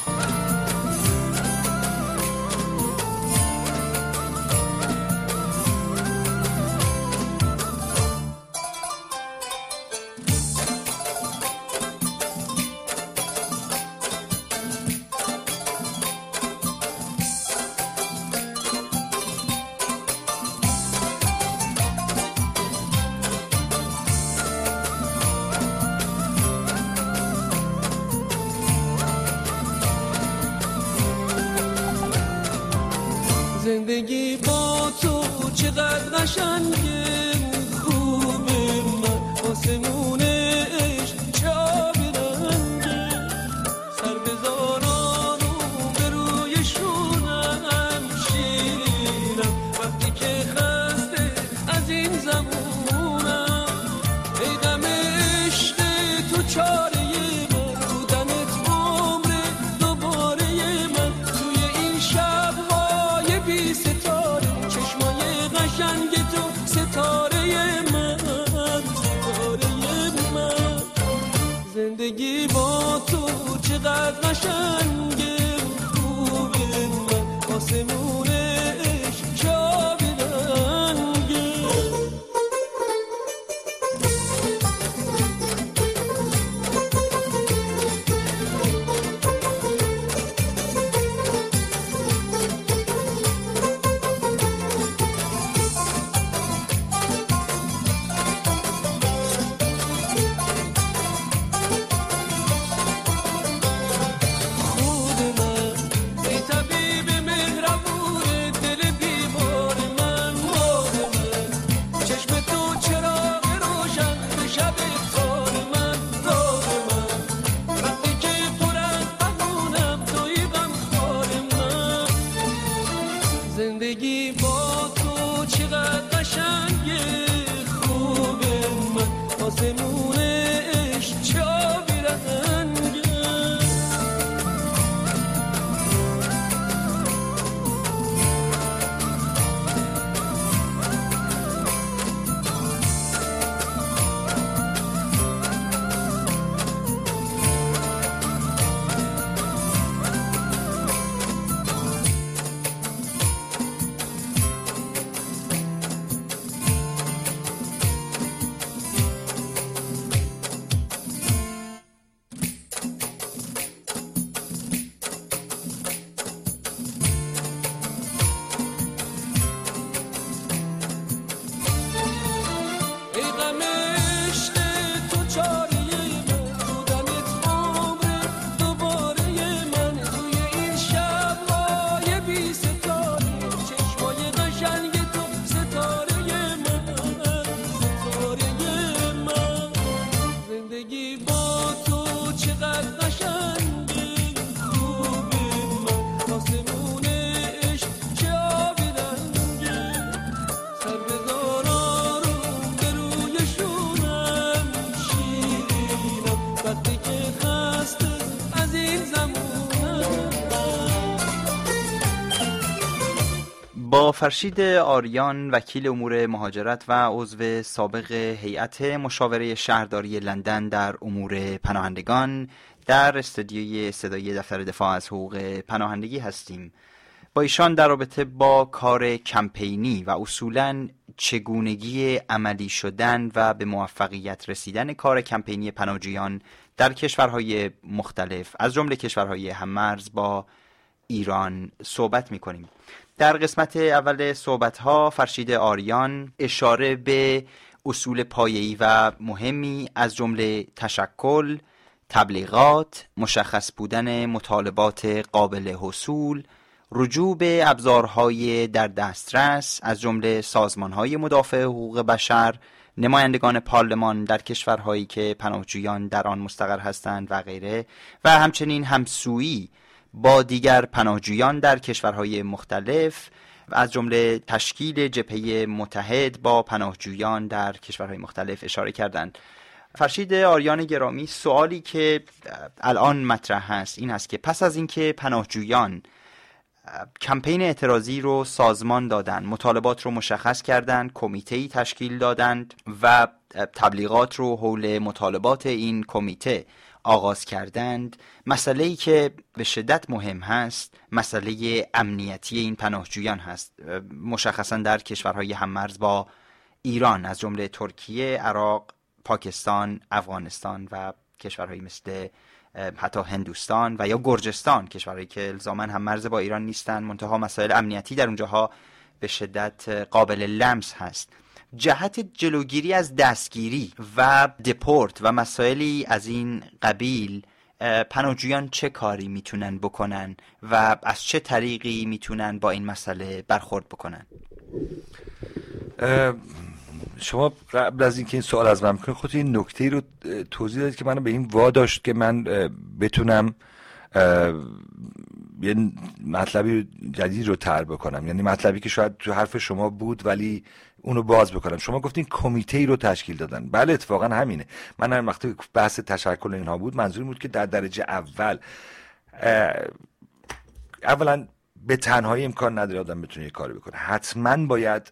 زندگی با تو چقدر قشنگه، خوبه من آسمون عشق چه آبی رنگه، سر بذارم به روی شونم شیرینم، وقتی که خسته از این زمونم، ای غم عشق تو چاره من، تو دمت عمر دوباره من، توی این شب‌های بی ستاره، چشمای قشنگ تو ستاره من، ستاره من. زندگی با تو چقدر قشنگه، خوبه من آسمون عشق چه آبی رنگه. زندگی با تو چقدر قشنگه، خوبه من آسمون عشق چه آبی رنگه. با فرشید آریان، وکیل امور مهاجرت و عضو سابق هیئت مشاوره شهرداری لندن در امور پناهندگان، در استودیوی صدایی دفتر دفاع از حقوق پناهندگی هستیم. با ایشان در رابطه با کار کمپینی و اصولاً چگونگی عملی شدن و به موفقیت رسیدن کار کمپینی پناهجویان در کشورهای مختلف از جمله کشورهای هممرز با ایران صحبت می‌کنیم. در قسمت اول صحبت‌ها فرشید آریان اشاره به اصول پایه‌ای و مهمی از جمله تشکل، تبلیغات، مشخص بودن مطالبات قابل حصول، رجوع به ابزارهای در دسترس از جمله سازمان‌های مدافع حقوق بشر، نمایندگان پارلمان در کشورهایی که پناهجویان در آن مستقر هستند و غیره، و همچنین همسویی با دیگر پناهجویان در کشورهای مختلف از جمله تشکیل جبهه متحد با پناهجویان در کشورهای مختلف اشاره کردند. فرشید آریان گرامی، سوالی که الان مطرح هست این است که پس از اینکه پناهجویان کمپین اعتراضی رو سازمان دادن، مطالبات رو مشخص کردند، کمیته‌ای تشکیل دادند و تبلیغات رو حول مطالبات این کمیته آغاز کردند، مسئله‌ای که به شدت مهم هست مسئله امنیتی این پناهجویان هست، مشخصا در کشورهای هممرز با ایران از جمله ترکیه، عراق، پاکستان، افغانستان و کشورهایی مثل حتی هندوستان و یا گرجستان، کشورهایی که الزاماً هممرز با ایران نیستند منتها مسائل امنیتی در اونجاها به شدت قابل لمس هست. جهت جلوگیری از دستگیری و دپورت و مسائلی از این قبیل پناهجویان چه کاری میتونن بکنن و از چه طریقی میتونن با این مسئله برخورد بکنن؟ شما قبل از اینکه این سوال از من بکنید خودت این نکته رو توضیح دادید که منو به این واداشت که من بتونم یه مطلبی جدید رو طرح بکنم، یعنی مطلبی که شاید تو حرف شما بود ولی اونو باز بکنم. شما گفتین کمیته رو تشکیل دادن. بله اتفاقا همینه. من هر وقتی بحث تشکل اینها بود منظورم بود که در درجه اول اولا به تنهایی امکان نداره آدم بتونه یه کاری بکنه، حتما باید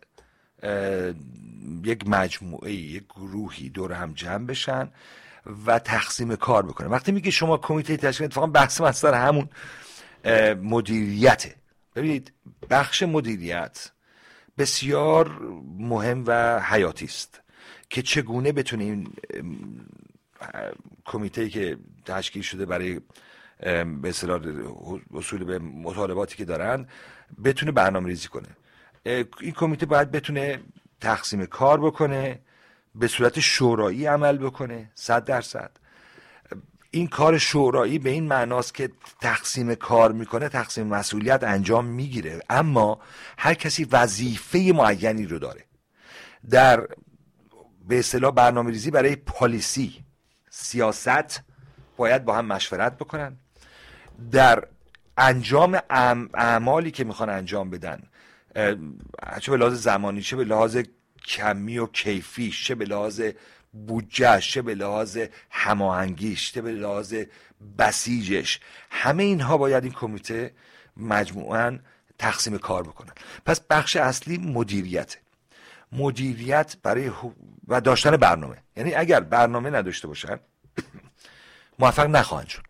یک مجموعه، یک گروهی دور هم جمع بشن و تقسیم کار بکنه. وقتی میگه شما کمیته تشکیل، اتفاقا بحث من سر همون مدیریته. ببینید بخش مدیریت بسیار مهم و حیاتی است که چگونه بتونه این کمیته که تشکیل شده برای به اصطلاح وصول به مطالباتی که دارن بتونه برنامه‌ریزی کنه. این کمیته باید بتونه تقسیم کار بکنه، به صورت شورایی عمل بکنه 100%. این کار شورایی به این معناست که تقسیم کار میکنه، تقسیم مسئولیت انجام میگیره، اما هر کسی وظیفه معینی رو داره. در به اصطلاح برنامه‌ریزی برای پالیسی، سیاست باید با هم مشورت بکنن. در انجام اعمالی که میخوان انجام بدن، چه به لحاظ زمانی، چه به لحاظ کمی و کیفیش، چه به لحاظ بودجهش، چه به لحاظ هماهنگیش، چه به لحاظ بسیجش، همه اینها باید این کمیته مجموعاً تقسیم کار بکنن. پس بخش اصلی مدیریت برای و داشتن برنامه. یعنی اگر برنامه نداشته باشن موفق نخواهند شد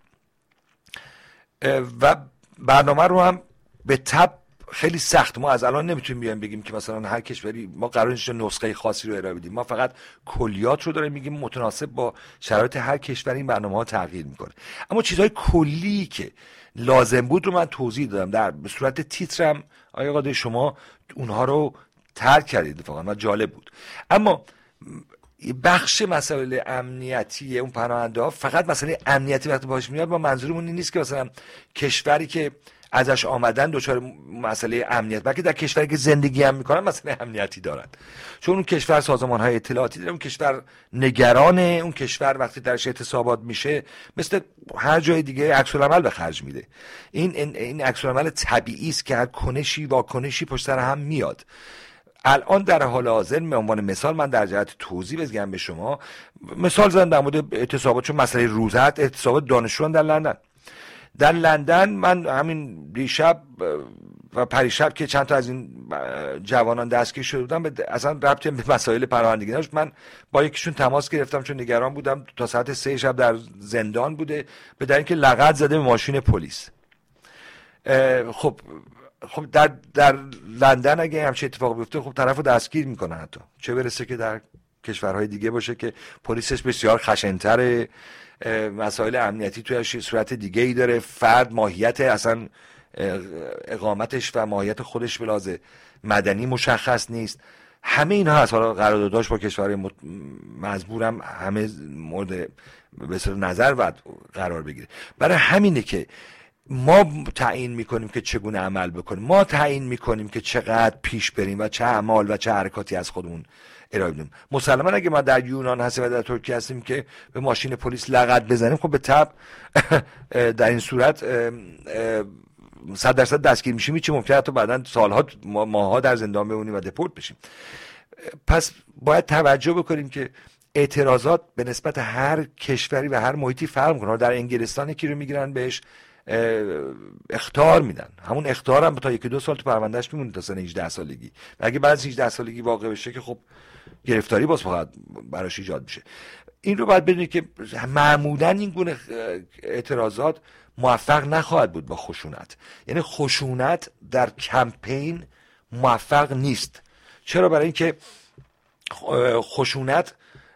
و برنامه رو هم به تبع خیلی سخت. ما از الان نمیتونیم بیایم بگیم که مثلا هر کشوری ما قرار نیست نسخه خاصی رو ارائه بدیم. ما فقط کلیات رو داریم میگیم، متناسب با شرایط هر کشوری این برنامه‌ها تغییر میکنه. اما چیزهای کلی که لازم بود رو من توضیح دادم در به صورت تیترم. آقای قادری شما اونها رو ترک کردید اتفاقا و جالب بود. اما بخش مسائل امنیتی اون پناهنده ها، فقط مسئله امنیتی وقتی باهاش میاد ما منظورمون این نیست که مثلا کشوری که ازش آمدن دچار مسئله امنیت، بلکه در کشوری که زندگی هم میکنن مسئله امنیتی دارن. چون اون کشور سازمان‌های اطلاعاتی داره، اون کشور نگرانه، اون کشور وقتی درش اعتصابات میشه مثل هر جای دیگه عکس العمل به خرج میده. این عکس العمل طبیعی است که هر کنشی واکنشی پشت سر هم میاد. الان در حال حاضر به عنوان مثال من در جهت توضیح بگم به شما، مثال زدم در مورد اعتصابات، چون مسئله روزت اعتصابات دانشجویان در لندن من همین دیشب و پریشب که چند تا از این جوانان دستگیر شده بودن اصلا ربطی به مسائل پناهندگی نداشت. من با یکیشون تماس گرفتم چون نگران بودم، تا ساعت 3 شب در زندان بوده به دلیل اینکه لغت زده به ماشین پلیس. خب خب در لندن اگه همچین اتفاق بیفته خب طرفو دستگیر میکنه، حتی چه برسه که در کشورهای دیگه باشه که پلیسش بسیار خشن‌تره، مسائل امنیتی توی صورت دیگه ای داره، فرد ماهیت اصلا اقامتش و ماهیت خودش به لحاظ مدنی مشخص نیست. همه اینها هست. حالا قرارداداش با کشورهای مزبورم همه مورد به اصطلاح نظر باید قرار بگیره. برای همینه که ما تعیین میکنیم که چگونه عمل بکنیم، ما تعیین میکنیم که چقدر پیش بریم و چه اعمال و چه حرکاتی از خودمون ارائه بدیم. مسلما اگه ما در یونان هستیم و در ترکیه هستیم که به ماشین پلیس لغت بزنیم، خب به طبع در این صورت 100% دستگیر میشیم، چه ممکنه حتی بعداً سالها ماها در زندان بمونیم و دپورت بشیم. پس باید توجه بکنیم که اعتراضات به نسبت هر کشوری و هر محیطی فرق میکنه. در انگلستان یکی رو میگیرن بهش اخطار میدن، همون اخطار هم تا 1-2 سال تو پروندهش میمونه تا سن 18 سالگی و اگه بعد از 18 سالگی واقع بشه که خب گرفتاری باز فقط براش ایجاد میشه. این رو باید بدونید که معمولا این گونه اعتراضات موفق نخواهد بود با خشونت. یعنی خشونت در کمپین موفق نیست. چرا؟ برای اینکه خشونت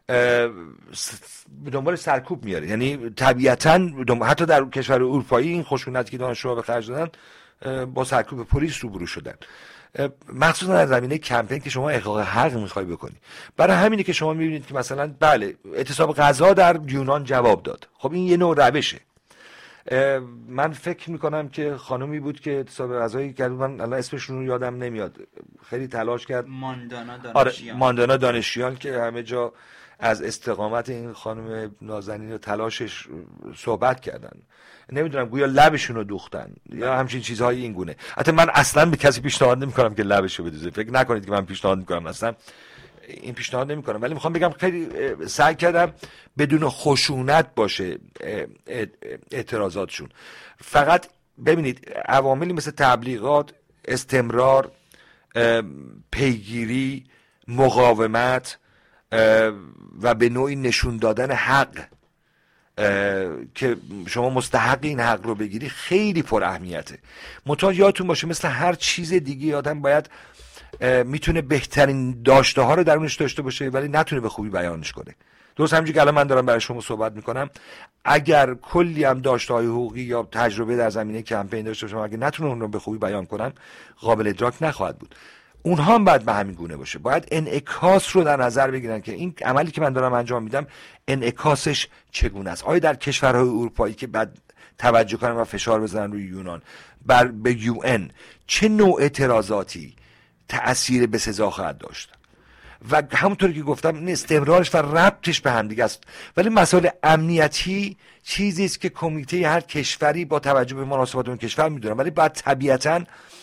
به دنبال سرکوب میاره. یعنی طبیعتاً حتی در کشور اروپایی این خشونتی که دانشجوها به خرج دادن با سرکوب پلیس روبرو شدن، مخصوصا در زمینه کمپین که شما احقاق حق میخوای بکنی. برای همینه که شما میبینید که مثلا بله اعتصاب غذا در یونان جواب داد. خب این یه نوع روشه. من فکر میکنم که خانومی بود که اعتصاب غذایی کرد، من الان اسمشون رو یادم نمیاد، خیلی تلاش کرد، ماندانا دانشیان که همه جا از استقامت این خانم نازنین و تلاشش صحبت کردن. نمیدونم گویا لبشون رو دوختن یا همچین چیزهای این گونه. حتی من اصلا به کسی پیشنهاد نمیکنم که لبشو بدوزه، فکر نکنید که من پیشنهاد میکنم، اصلا این پیشنهاد نمیکنم، ولی میخوام بگم خیلی سعی کردم بدون خشونت باشه اعتراضاتشون. فقط ببینید عواملی مثل تبلیغات، استمرار، پیگیری، مقاومت و به نوعی نشون دادن حق که شما مستحق این حق رو بگیری خیلی پر اهمیته. منتها یادتون باشه مثل هر چیز دیگه آدم باید میتونه بهترین داشته ها رو درونش داشته باشه ولی نتونه به خوبی بیانش کنه. درست همونجوری که الان من دارم برای شما صحبت میکنم، اگر کلی هم داشته های حقوقی یا تجربه در زمینه کمپین داشته باشم، اگه نتونه اون رو به خوبی بیان کنم قابل ادراک نخواهد بود. اونها هم باید به همین گونه باشه. باید انعکاس رو در نظر بگیرن که این عملی که من دارم انجام میدم انعکاسش چگونه است. آیا در کشورهای اروپایی که بعد توجه کنن و فشار بزنن روی یونان به UN چه نوع اعتراضاتی تأثیر بسزا خواهد داشت؟ و همونطوری که گفتم استمرارش و ربطش به هم دیگه است. ولی مسائل امنیتی چیزی است که کمیته هر کشوری با توجه به مناسبات اون کشور میدونن، ولی باید طبیعتاً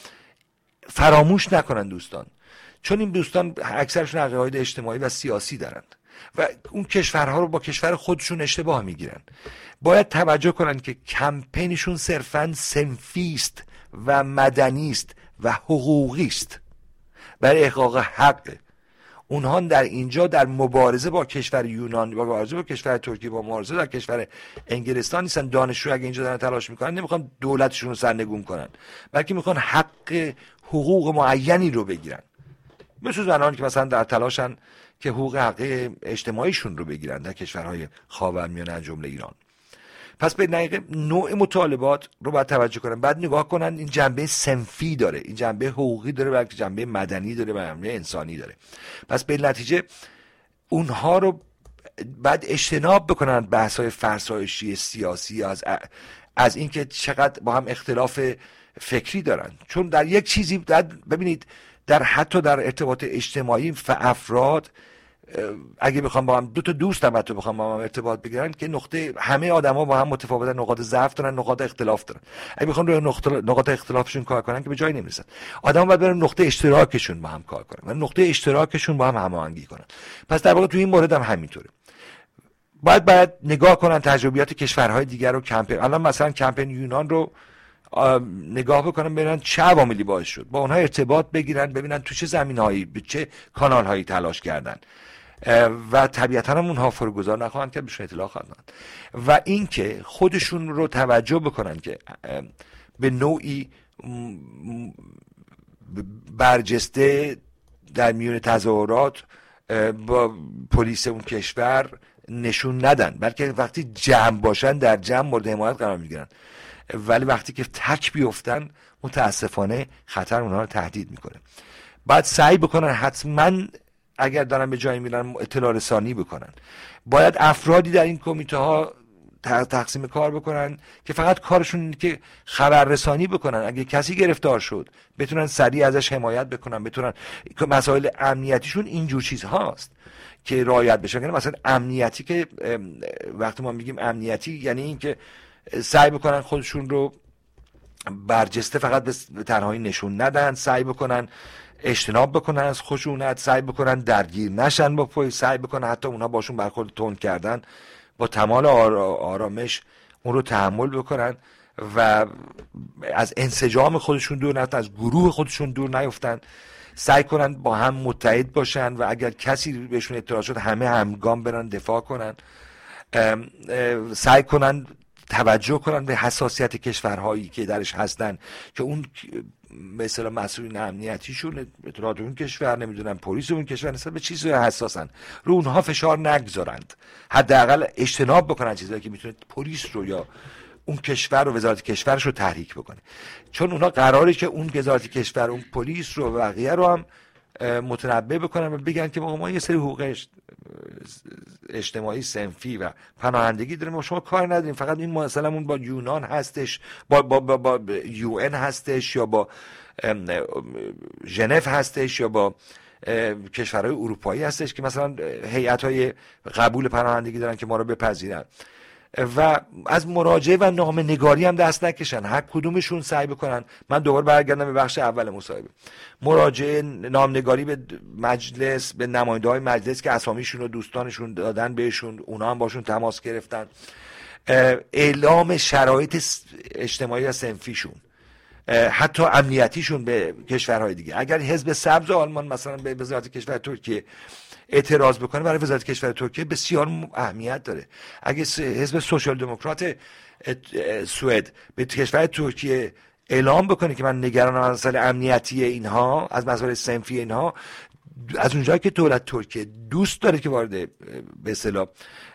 فراموش نکنن دوستان، چون این دوستان اکثرشون عقاید اجتماعی و سیاسی دارند و اون کشورها رو با کشور خودشون اشتباه میگیرن. باید توجه کنن که کمپینشون صرفاً صنفی است و مدنی است و حقوقی است برای احقاق حق. اونها در اینجا در مبارزه با کشور یونان، با مبارزه با کشور ترکیه، با مبارزه در کشور انگلستان نیستن. دانشجو اگه اینجا دارن تلاش میکنن نمیخوان دولتشون رو سرنگون کنن، بلکه میخوان حق حقوق معینی رو بگیرن، مثل زنانی که مثلا در تلاشن که حق اجتماعیشون رو بگیرن در کشورهای خاورمیانه از جمله ایران. پس به دقیقه نوع مطالبات رو باید توجه کنن، بعد نگاه کنن این جنبه صنفی داره، این جنبه حقوقی داره، بلکه جنبه مدنی داره و جنبه انسانی داره. پس به نتیجه اونها رو بعد اجتناب بکنن بحث‌های فرسایشی سیاسی از اینکه چقدر با هم اختلاف فکری دارن. چون در یک چیزی ببینید حتی در ارتباط اجتماعی افراد اگه بخوام با هم دو تا دوست هم حتی بخوام با هم ارتباط بگیرن که همه آدما با هم متفاوتن، نقاط ضعف دارن، نقاط اختلاف دارن. اگه بخوام روی نقاط اختلافشون کار کنن که به جایی نمیرسن. آدما باید برن نقطه اشتراکشون با هم کار کنن و نقطه اشتراکشون با هم هماهنگی کنن. پس در واقع تو این مورد هم همینطوره. باید نگاه کنن تجربیات کشورهای دیگر رو، کمپین الان مثلا کمپین یونان رو نگاه بکنن ببینن چه عواملی باعث شد، با اونها ارتباط بگیرن، ببینن تو چه زمینه‌هایی به چه کانال‌هایی تلاش کردن و طبیعتاً هم اونها فروگذار نخواهند کرد، بهشون اطلاع خواهند داد و اینکه خودشون رو توجه بکنن که به نوعی برجسته در میون تظاهرات با پلیس اون کشور نشون ندن، بلکه وقتی جمع باشن در جمع مورد حمایت قرار میگیرن، ولی وقتی که تک بیفتن متاسفانه خطر اونها رو تهدید میکنه. باید سعی بکنن حتما اگر دارن به جایی میرن اطلاع رسانی بکنن. باید افرادی در این کمیته ها تقسیم کار بکنن که فقط کارشون اینه که خبررسانی بکنن. اگه کسی گرفتار شد بتونن سریع ازش حمایت بکنن، بتونن مسائل امنیتیشون اینجور چیز هاست که رعایت بشه. مثلا امنیتی که وقتی ما میگیم امنیتی یعنی این که سعی بکنن خودشون رو برجسته فقط به تنهایی نشون ندن، سعی بکنن اجتناب بکنن از خشونت، سعی بکنن درگیر نشن با پلیس، سعی بکنن حتی اونها باشون برخورد تند کردن با تمام آرامش اون رو تحمل بکنن و از انسجام خودشون دور نیفتن، از گروه خودشون دور نیفتن، سعی کنن با هم متحد باشن و اگر کسی بهشون اطلاع شد همه همگام برن دفاع کنن. سعی کنن توجه کنن به حساسیت کشورهایی که درش هستن که اون مثلا مسئولین امنیتیشون اطلاعات اون کشور، نمیدونم پلیس اون کشور نسبت به چیزی حساسن، رو اونها فشار نگذارند، حداقل اجتناب بکنن چیزایی که میتونه پلیس رو یا اون کشور رو وزارت کشورش رو تحریک بکنه، چون اونها قراره که اون وزارت کشور اون پلیس رو و بقیه رو هم متنبه بکنن و بگن که ما یه سری حقوق اجتماعی صنفی و پناهندگی داریم، ما شما کار نداریم، فقط این مثلا با یونان هستش، با یو ان هستش یا با ژنو هستش یا با کشورهای اروپایی هستش که مثلا هیئت‌های قبول پناهندگی دارن که ما رو بپذیرن و از مراجعه و نامه‌نگاری هم دست نکشن. هر کدومشون سعی بکنن، من دوباره برگردم به بخش اول مصاحبه، مراجعه، نامه‌نگاری به مجلس، به نماینده‌های مجلس که اسامیشون رو دوستانشون دادن بهشون، اونا هم باشون تماس گرفتن، اعلام شرایط اجتماعی و صنفیشون، حتی امنیتیشون به کشورهای دیگه. اگر حزب سبز آلمان مثلا به وزارت کشور ترکیه اعتراض بکنه، برای وزارت کشور ترکیه بسیار اهمیت داره. اگه حزب سوشال دموکرات سوئد به کشور ترکیه اعلام بکنه که من نگرانم از مسائل امنیتی اینها، از مسائل صنفی اینها، از اونجایی که دولت ترکیه دوست داره که وارد به اصطلاح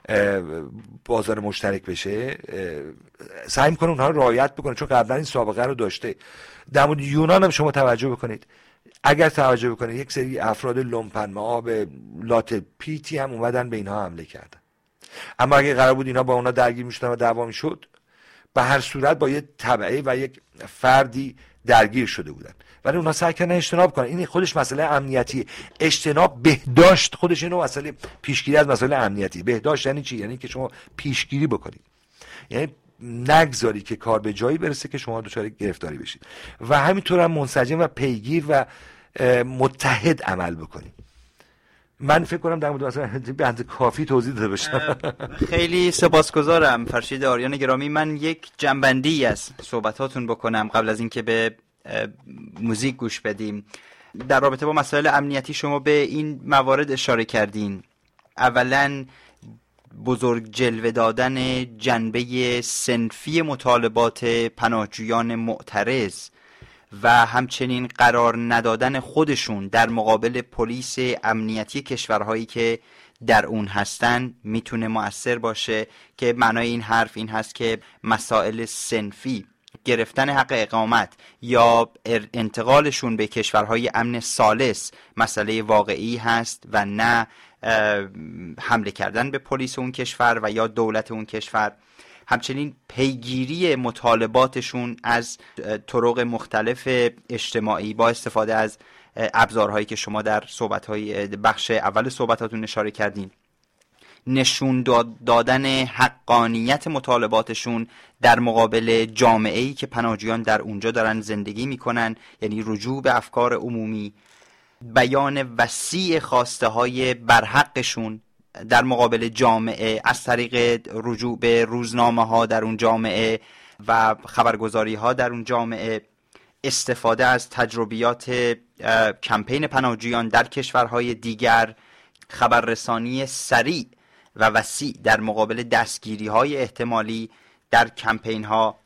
بازار مشترک بشه، سعی میکنه اونها رو رعایت بکنه، چون قبلا این سابقه رو داشته. در مورد یونان هم شما توجه بکنید، اگر توجه بکنید یک سری افراد لومپن آب لات پیتی هم اومدن به اینها حمله کردن، اما اگه قرار بود اینها با اونا درگیر میشدن و دعوا میشد، به هر صورت با یک تبعه و یک فردی درگیر شده بودن، ولی اونا سعی کردن اجتناب کنن. این خودش مسئله امنیتی، اجتناب، بهداشت خودش اینو مسئله پیشگیری از مسئله امنیتی. بهداشت یعنی چی؟ یعنی که شما پیشگیری بکنید، یعنی نگذاری که کار به جایی برسه که شما دچار گرفتاری بشید و همینطور هم منسجم و پیگیر و متحد عمل بکنید. من فکر کنم در مورد مثلا بنده کافی توضیح داده باشم. خیلی سپاسگزارم فرشید آریان گرامی. من یک جنبندی از صحبتاتون بکنم قبل از اینکه به موزیک گوش بدیم. در رابطه با مسائل امنیتی شما به این موارد اشاره کردین. اولا بزرگ جلوه دادن جنبه صنفی مطالبات پناهجویان معترض و همچنین قرار ندادن خودشون در مقابل پلیس امنیتی کشورهایی که در اون هستن میتونه مؤثر باشه، که معنای این حرف این هست که مسائل صنفی، گرفتن حق اقامت یا انتقالشون به کشورهای امن ثالث مسئله واقعی هست و نه حمله کردن به پلیس اون کشور و یا دولت اون کشور. همچنین پیگیری مطالباتشون از طرق مختلف اجتماعی با استفاده از ابزارهایی که شما در صحبت‌های بخش اول صحبتاتون اشاره کردین. نشون دادن حقانیت مطالباتشون در مقابل جامعه‌ای که پناهجویان در اونجا دارن زندگی میکنن، یعنی رجوع به افکار عمومی، بیان وسیع خواسته‌های برحقشون در مقابل جامعه از طریق رجوع به روزنامه‌ها در اون جامعه و خبرگزاری‌ها در اون جامعه، استفاده از تجربیات کمپین پناهجویان در کشورهای دیگر، خبررسانی سریع و وسیع در مقابل دستگیری‌های احتمالی در کمپین‌ها،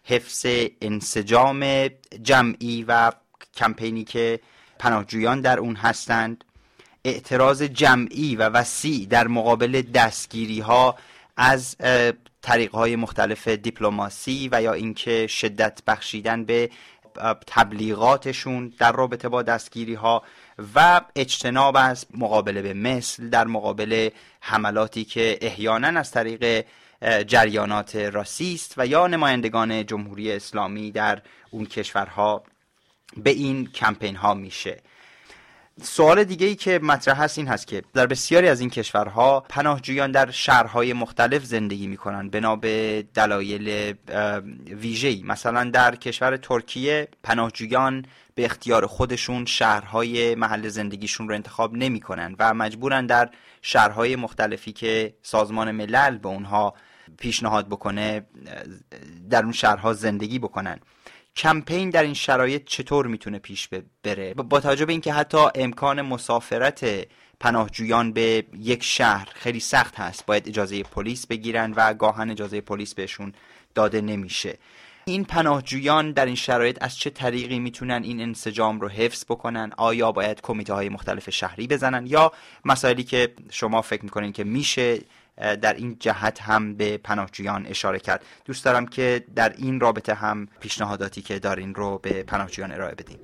حفظ انسجام جمعی و کمپینی که پناهجویان در اون هستند، اعتراض جمعی و وسیع در مقابل دستگیری ها از طریق‌های مختلف دیپلماسی و یا اینکه شدت بخشیدن به تبلیغاتشون در رابطه با دستگیری ها و اجتناب از مقابله به مثل در مقابل حملاتی که احیانا از طریق جریانات راسیست و یا نمایندگان جمهوری اسلامی در اون کشورها به این کمپین ها میشه. سوال دیگه‌ای که مطرح هست این هست که در بسیاری از این کشورها پناهجویان در شهرهای مختلف زندگی میکنن بنا به دلایل ویژه‌ای. مثلا در کشور ترکیه پناهجویان به اختیار خودشون شهرهای محل زندگیشون رو انتخاب نمیکنن و مجبورن در شهرهای مختلفی که سازمان ملل به اونها پیشنهاد بکنه در اون شهرها زندگی بکنن. کمپین در این شرایط چطور میتونه پیش بره؟ با توجه به اینکه حتی امکان مسافرت پناهجویان به یک شهر خیلی سخت هست، باید اجازه پلیس بگیرن و گاهن اجازه پلیس بهشون داده نمیشه. این پناهجویان در این شرایط از چه طریقی میتونن این انسجام رو حفظ بکنن؟ آیا باید کمیته های مختلف شهری بزنن یا مسائلی که شما فکر میکنین که میشه در این جهت هم به پناهجویان اشاره کرد؟ دوست دارم که در این رابطه هم پیشنهاداتی که دارین رو به پناهجویان ارائه بدیم.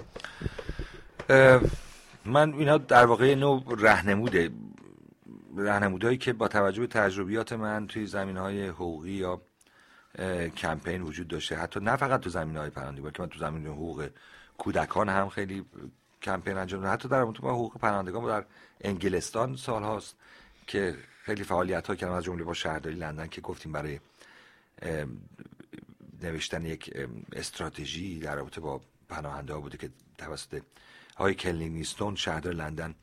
من اینا در واقع نوع راهنمودهایی که با توجه به تجربیات من توی زمینه‌های حقوقی یا کمپین وجود داشته، حتی نه فقط تو زمینه‌های پناهندگی بلکه من تو زمینه حقوق کودکان هم خیلی کمپین انجام دادم. حتی در مورد حقوق پناهندگان در انگلستان سال هاست که خیلی فعالیت‌ها کردم، از جمله با شهرداری لندن که گفتیم برای نوشتن یک استراتژی در رابطه با پناهنده‌ها بوده که توسط آقای کلینگستون شهردار لندن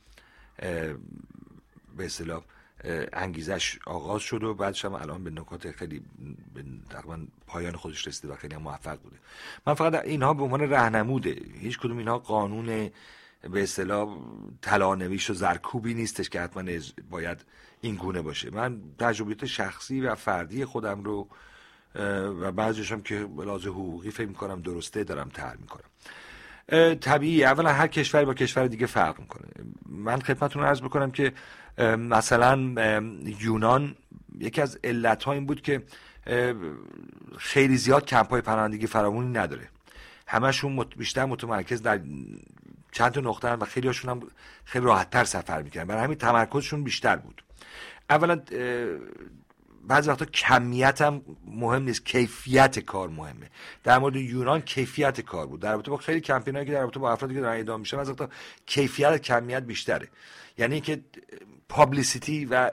به اصطلاح انگیزش آغاز شد و بعدش هم الان به نکات خیلی تقریبا پایان خودش رسیده و خیلی هم موفق بوده. من فقط اینها به عنوان راهنموده، هیچ کدوم اینها قانون به اصطلاح طلانویش و زرکوبی نیستش که حتما باید این گونه باشه. من تجربیات شخصی و فردی خودم رو و بعضیش هم که به لحاظ حقوقی فکر می‌کنم درسته دارم طرح می‌کنم. طبیعی اولا هر کشوری با کشور دیگه فرق می‌کنه. من خدمتتون عرض بکنم که مثلا یونان یکی از علت‌ها این بود که خیلی زیاد کمپ‌های پناهندگی فراوانی نداره، همشون بیشتر متمرکز در چند تا نقطه و خیلی هاشون هم خیلی راحت‌تر سفر می‌کردن، برای همین تمرکزشون بیشتر بود. اولا بعضی وقتا کمیت هم مهم نیست، کیفیت کار مهمه. در مورد یونان کیفیت کار بود، در رابطه با خیلی کمپینایی که در رابطه با افرادی که دارن اعدام میشن بعضی وقتا کیفیت کمیت بیشتره. یعنی که پابلیسیتی و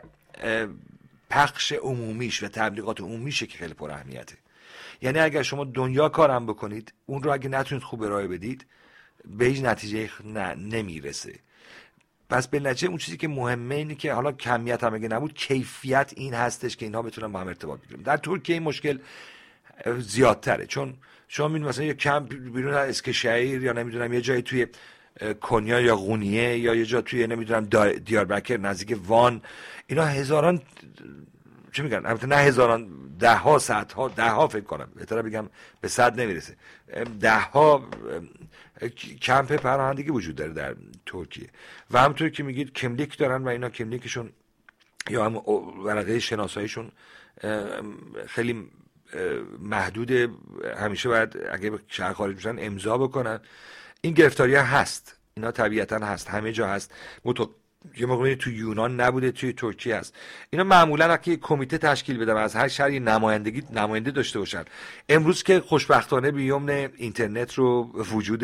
پخش عمومیش و تبلیغات عمومیشه که خیلی پر اهمیته. یعنی اگر شما دنیا کارم بکنید اون رو اگه نتونید خوب ارائه بدید به هیچ نتیجه نمیرسه. پس به نتیجه اون چیزی که مهمه اینه که حالا کمیت هم اگه نبود کیفیت این هستش که اینها بتونن با هم ارتباط بگیرن. در ترکیه این مشکل زیادتره، چون شما میبینید مثلا یه کمپ بیرون از اسکشهیر یا نمیدونم یه جایی توی کنیا یا قونیه یا یه جا توی نمیدونم دیاربکر نزدیک وان، اینا هزاران چه میگن، البته نه هزاران، ده ها، صدها، ده ها فکر کنم، بهتره بگم به صد نمیرسه، ده ها کمپ پناهندگی وجود داره در ترکیه و همونطور که میگید کملیک دارن و اینا کملیکشون یا هم ورقه شناساییشون خیلی محدوده، همیشه باید اگه به شهر خارج میشن امضا بکنن. این گرفتاری ها هست، اینا طبیعتا هست، همه جا هست، یه موقعی تو یونان نبوده، توی ترکیه هست. اینا معمولا وقتی کمیته تشکیل بدن از هر شهری نماینده داشته باشن. امروز که خوشبختانه به یمن اینترنت رو وجود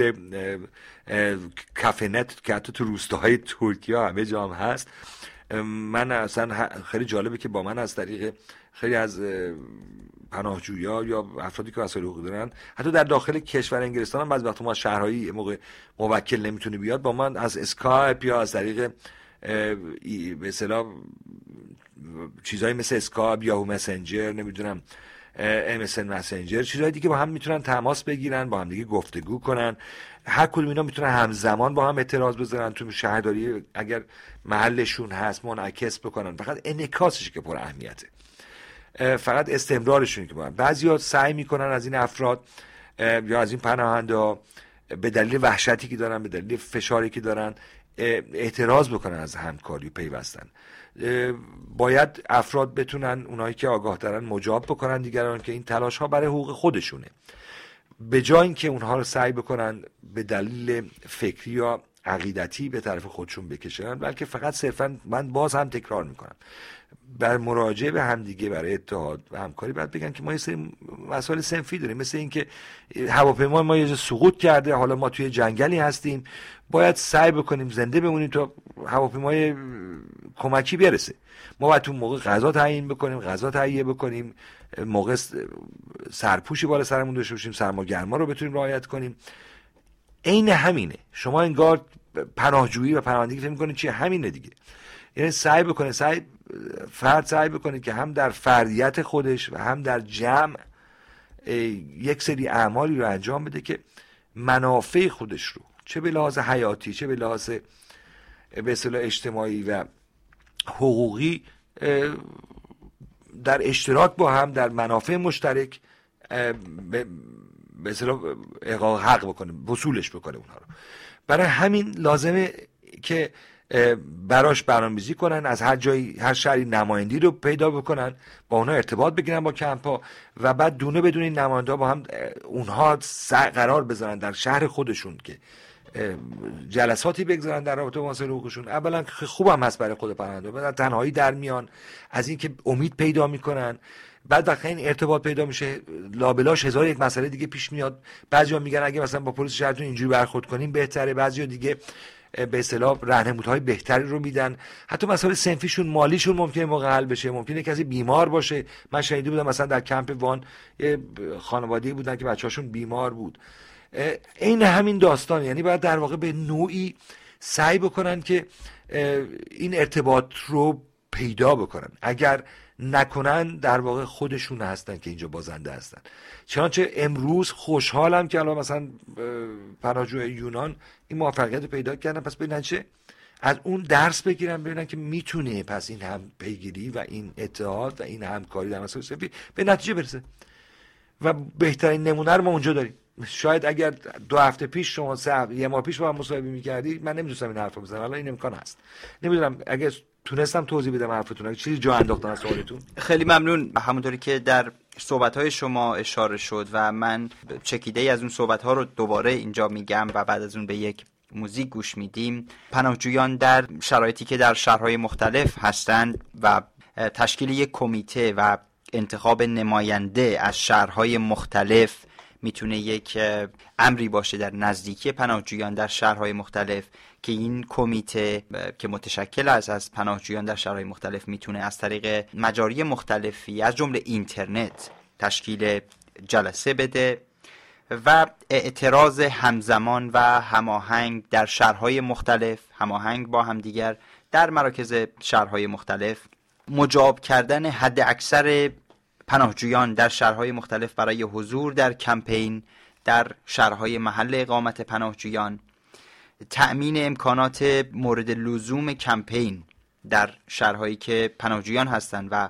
کافه نت که حتی تو روستاهای ترکیه همه جا هم هست، من اصلا خیلی جالبه که با من از طریق خیلی از پناهجویا یا افرادی که وسایل حقوقی دارن حتی در داخل کشور انگلستان هم بعضی وقتا ما شهرهایی موقع موکل نمیتونه بیاد، با من از اسکایپ یا از طریق به اصطلاح چیزایی مثل اسکایپ، یاهو مسنجر، نمیدونم MSN مسنجر، چیزایی دیگه با هم میتونن تماس بگیرن، با هم دیگه گفتگو کنن. هر کدوم اینا میتونن همزمان با هم اعتراض بزنن تو شهرداری اگر محلشون هست منعکس بکنن. فقط انعکاسش که پر اهمیته. فقط استمرارشون که بعضیا سعی میکنن از این افراد یا از این پناهنده به دلیل وحشتی که دارن، به دلیل فشاری که دارن اعتراض بکنن از همکاری و پیوستن. باید افراد بتونن، اونایی که آگاه ترن، مجاب بکنن دیگران که این تلاش ها برای حقوق خودشونه، به جای اینکه اونها رو سعی بکنن به دلیل فکری یا عقیدتی به طرف خودشون بکشن، بلکه فقط صرفا، من باز هم تکرار میکنم، بر مراجعه به همدیگه برای اتحاد و همکاری باید بگن که ما یه سری مسائل صنفی داریم، مثل این که هواپیما ما یه جا سقوط کرده، حالا ما توی جنگلی هستیم، باید سعی بکنیم زنده بمونیم تا هواپیمای کمکی برسه. ما باید تو موقع غذا تعیین بکنیم، غذا تهیه بکنیم، موقع سرپوشی بالا سرمون داشته باشیم، سرما گرما رو بتونیم رعایت کنیم. عین همینه. شما انگار پناهجویی و پناهندگی فکر می‌کنید چیه؟ همینه دیگه. یعنی سعی بکنه که هم در فردیت خودش و هم در جمع یک سری اعمالی رو انجام بده که منافع خودش رو، چه به لحاظ حیاتی، چه به لحاظ به اصطلاح اجتماعی و حقوقی، در اشتراک با هم در منافع مشترک به اصطلاح احقاق حق بکنه، وصولش بکنه اونها رو. برای همین لازمه که براش برنامه‌ریزی کنن، از هر جایی، هر شهری نمایندی رو پیدا بکنن، با اونها ارتباط بگیرن با کمپ‌ها و بعد دونه بدون این نماینده‌ها با هم اونها قرار بذارن در شهر خودشون که جلساتی بگذارن در رابطه با مسائل حقوقشون. اولا خوبم هست برای خود پناهنده، بعد تنهایی در میان، از اینکه امید پیدا میکنن. بعد وقتی این ارتباط پیدا میشه، لابلاش هزار یک مسئله دیگه پیش میاد. بعضیا میگن اگه مثلا با پلیس شهرتون اینجوری برخورد کنیم بهتره، بعضیا دیگه به اصطلاح راهنمودهای بهتری رو میدن. حتی مسائل صنفیشون، مالیشون ممکنه موقع حل بشه. ممکنه کسی بیمار باشه. من شنیده بودم مثلا در کمپ وان یه خانواده‌ای بودن که بچه‌هاشون بیمار بود. این همین داستان، یعنی باید در واقع به نوعی سعی بکنن که این ارتباط رو پیدا بکنن. اگر نکنن در واقع خودشون هستن که اینجا بازنده هستن. چنانچه امروز خوشحالم که الان مثلا پناهجوی یونان این موفقیت رو پیدا کردن، پس ببینن چه از اون درس بگیرن، ببینن که میتونه پس این هم پیگیری و این اتحاد و این همکاری در مسائل صنفی به نتیجه برسه. و بهترین نمونه رو ما اونجا داریم. شاید اگر 2 هفته پیش شما یه ماه پیش با هم مصاحبه می‌کردی، من نمی‌دونستم این حرفو بزنم. الان این امکان هست. نمیدونم اگه تونستم توضیح بدم حرفتون، اگه چیزی جا انداختن از سوالتون. خیلی ممنون. همونطوری که در صحبت‌های شما اشاره شد و من چکیده‌ای از اون صحبت‌ها رو دوباره اینجا میگم و بعد از اون به یک موزیک گوش میدیم. پناهجویان در شرایطی که در شهرهای مختلف هستند و تشکیل یک کمیته و انتخاب نماینده از شهرهای مختلف میتونه یک امری باشه در نزدیکی پناهجویان در شهرهای مختلف، که این کمیته که متشکل از پناهجویان در شهرهای مختلف میتونه از طریق مجاری مختلفی از جمله اینترنت تشکیل جلسه بده و اعتراض همزمان و هماهنگ در شهرهای مختلف، هماهنگ با همدیگر در مراکز شهرهای مختلف، مجاب کردن حد اکثر پناهجویان در شهرهای مختلف برای حضور در کمپین در شهرهای محل اقامت پناهجویان، تأمین امکانات مورد لزوم کمپین در شهرهایی که پناهجویان هستند و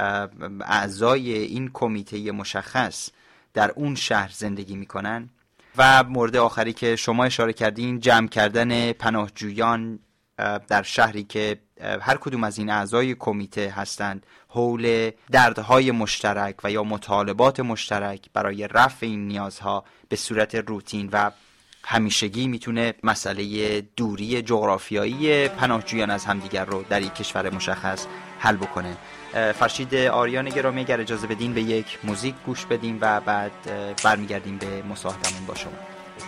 اعضای این کمیته مشخص در اون شهر زندگی میکنن، و مورد آخری که شما اشاره کردین، جمع کردن پناهجویان در شهری که هر کدوم از این اعضای کمیته هستند حول دردهای مشترک و یا مطالبات مشترک برای رفع این نیازها به صورت روتین و همیشگی میتونه مسئله دوری جغرافیایی پناهجویان از همدیگر رو در یک کشور مشخص حل بکنه. فرشید آریان گرامی، اگر اجازه بدین به یک موزیک گوش بدیم و بعد برمیگردیم به مصاحبهمون با شما.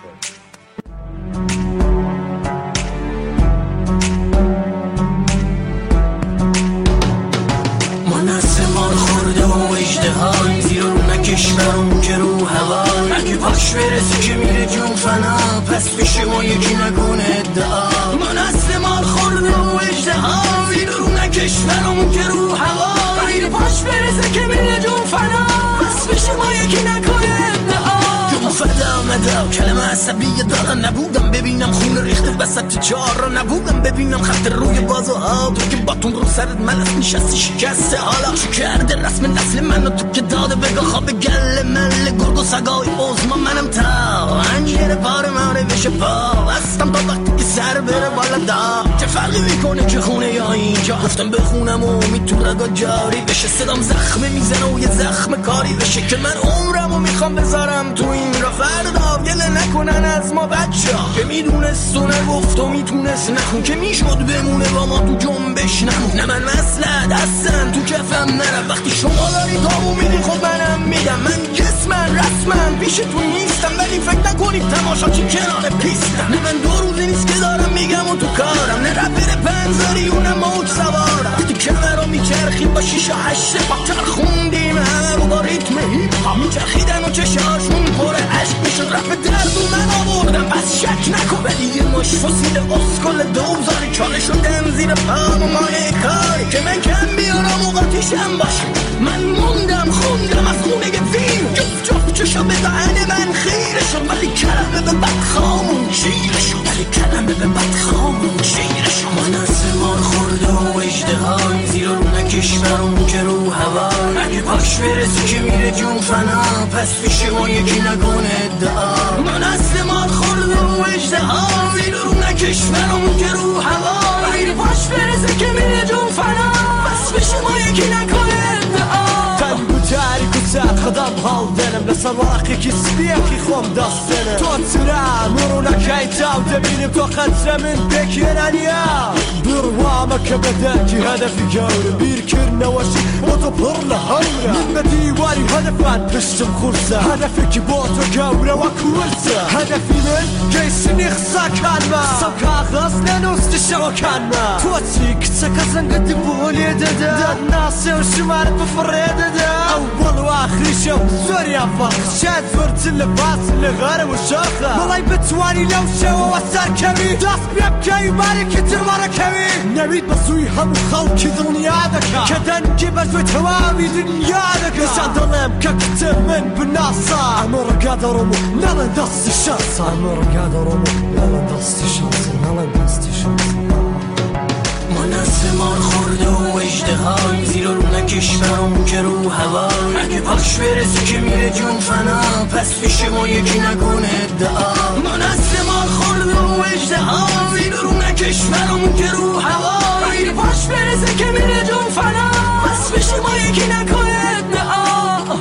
آسمان خورده و اجدهان زیر رو نکشورم که رو هوا، اگه پاش برسه که میره جون فنا، پس پیش ما یکی نکنه ادعا. من آسمان خورده و اجدهان زیر رو نکشورم که رو هوا، اگه پاش برسه که میره جون فنا، پس پیش ما یکی نکنه ادعا. فدا مدا کلمه عصبی دارم، نبودم ببینم خون ریخته وسط چهار، نبودم ببینم خط روی بازو تو که باتون رو سرت ملس نشستی شکسته حالا چی کرده رسم نسل منو تو که داده بگاه خواب گل مل گرگ و سگای عظما منم تا انجیر پاره ماره بشه پا هستم تا وقتی که سر بره بالا دا چه فرقی میکنه که خونه یا اینجا گفتم بخونم و میتون رگا جاری بشه صدام زخمه میزنه و یه زخم کاری بشه که من عمرمو میخوام بذارم تو این را فردا گله نکنن از ما بچه ها که میدونست و نگفت و میتونست نخون که میشد بمونه با ما تو جنبش نمون نه من مسئله دستم تو کفم نرم وقتی شما داری تابو میدی خب منم میدم من جسمم رسمم پیشتون نیستم ولی فکر نکنید تماشا چی کنار پیستم نه من 2 روزی نیست که دارم میگم و تو کارم نه رپر پنزاری اونم موج سوارم وقتی کمرا میچرخیم با 6 و 8 پا چرخوندیم همه رو با ریتم هیپ ها میچرخیدن و چشاشون پر عشق میشد رپ درد و من آوردم پس شک نکن ولی یه مش فسیل اسکل دوزاری چاله شدن زیر پام و مایه کاری که من کم بیارم و قاتیشم باشم من موندم خوندم از خونه وین جفت چشم به دهن من خیره شد ولی کلمه به بدخامون چیره شد ولی کلمه به بدخامون چیره شد من از مار خورده و اجدهان زیر رو نکشورم که رو هوا اگه پاش برسی که میره جون فنا پس پیش ما یکی نکنه ادعا من از مار خورده و اجدهان زیر رو نکشورم که رو هوا اگه پاش برسی که میره جون فنا پس پیش ما یکی نکنه ادعا تاریک و سر خدام حال دلم لسر واقعی سبیخی خوم داستنم تو ترام رو نکیتاو دبینیم تو خد زمین بکیرانیا بروامه که بداتی هدفی گورم بیر کرنوشی و تو پر لحمره من دیواری هدفان پشتم خورسه هدفی که با تو گوره و کورسه هدفی من گیسنی خسا کنمه سو کاغذ ننوست شو کنمه تو چی کچه کسن قدی بولی داده داد ناسه و شمارت بفرده داده اول و آخری شو زوری افاق شاید زورت اللباس اللي غاره وشاخه والله بتواني لو شو وصار كمي داس بيبكي مالي كتر مرة كمي نبيت بسوي هم خلقي دنيا ذكا كدن جيبش بتوامي دنيا ذكا نشان ظلم ككتب من بالناصة عمر قادرمو نالا دست الشانس عمر قادرمو نالا دست الشانس نالا دست الشانس من از مار خورده و اجدهان زیر رو نکشورم که رو هوا اگه پاش برسی که میره جون فنا پس پیش ما یکی نکنه ادعا من از مار خورده و اجدهان زیر رو نکشورم که رو هوا اگه پاش برسی که میره جون فنا پس پیش ما یکی نکنه ادعا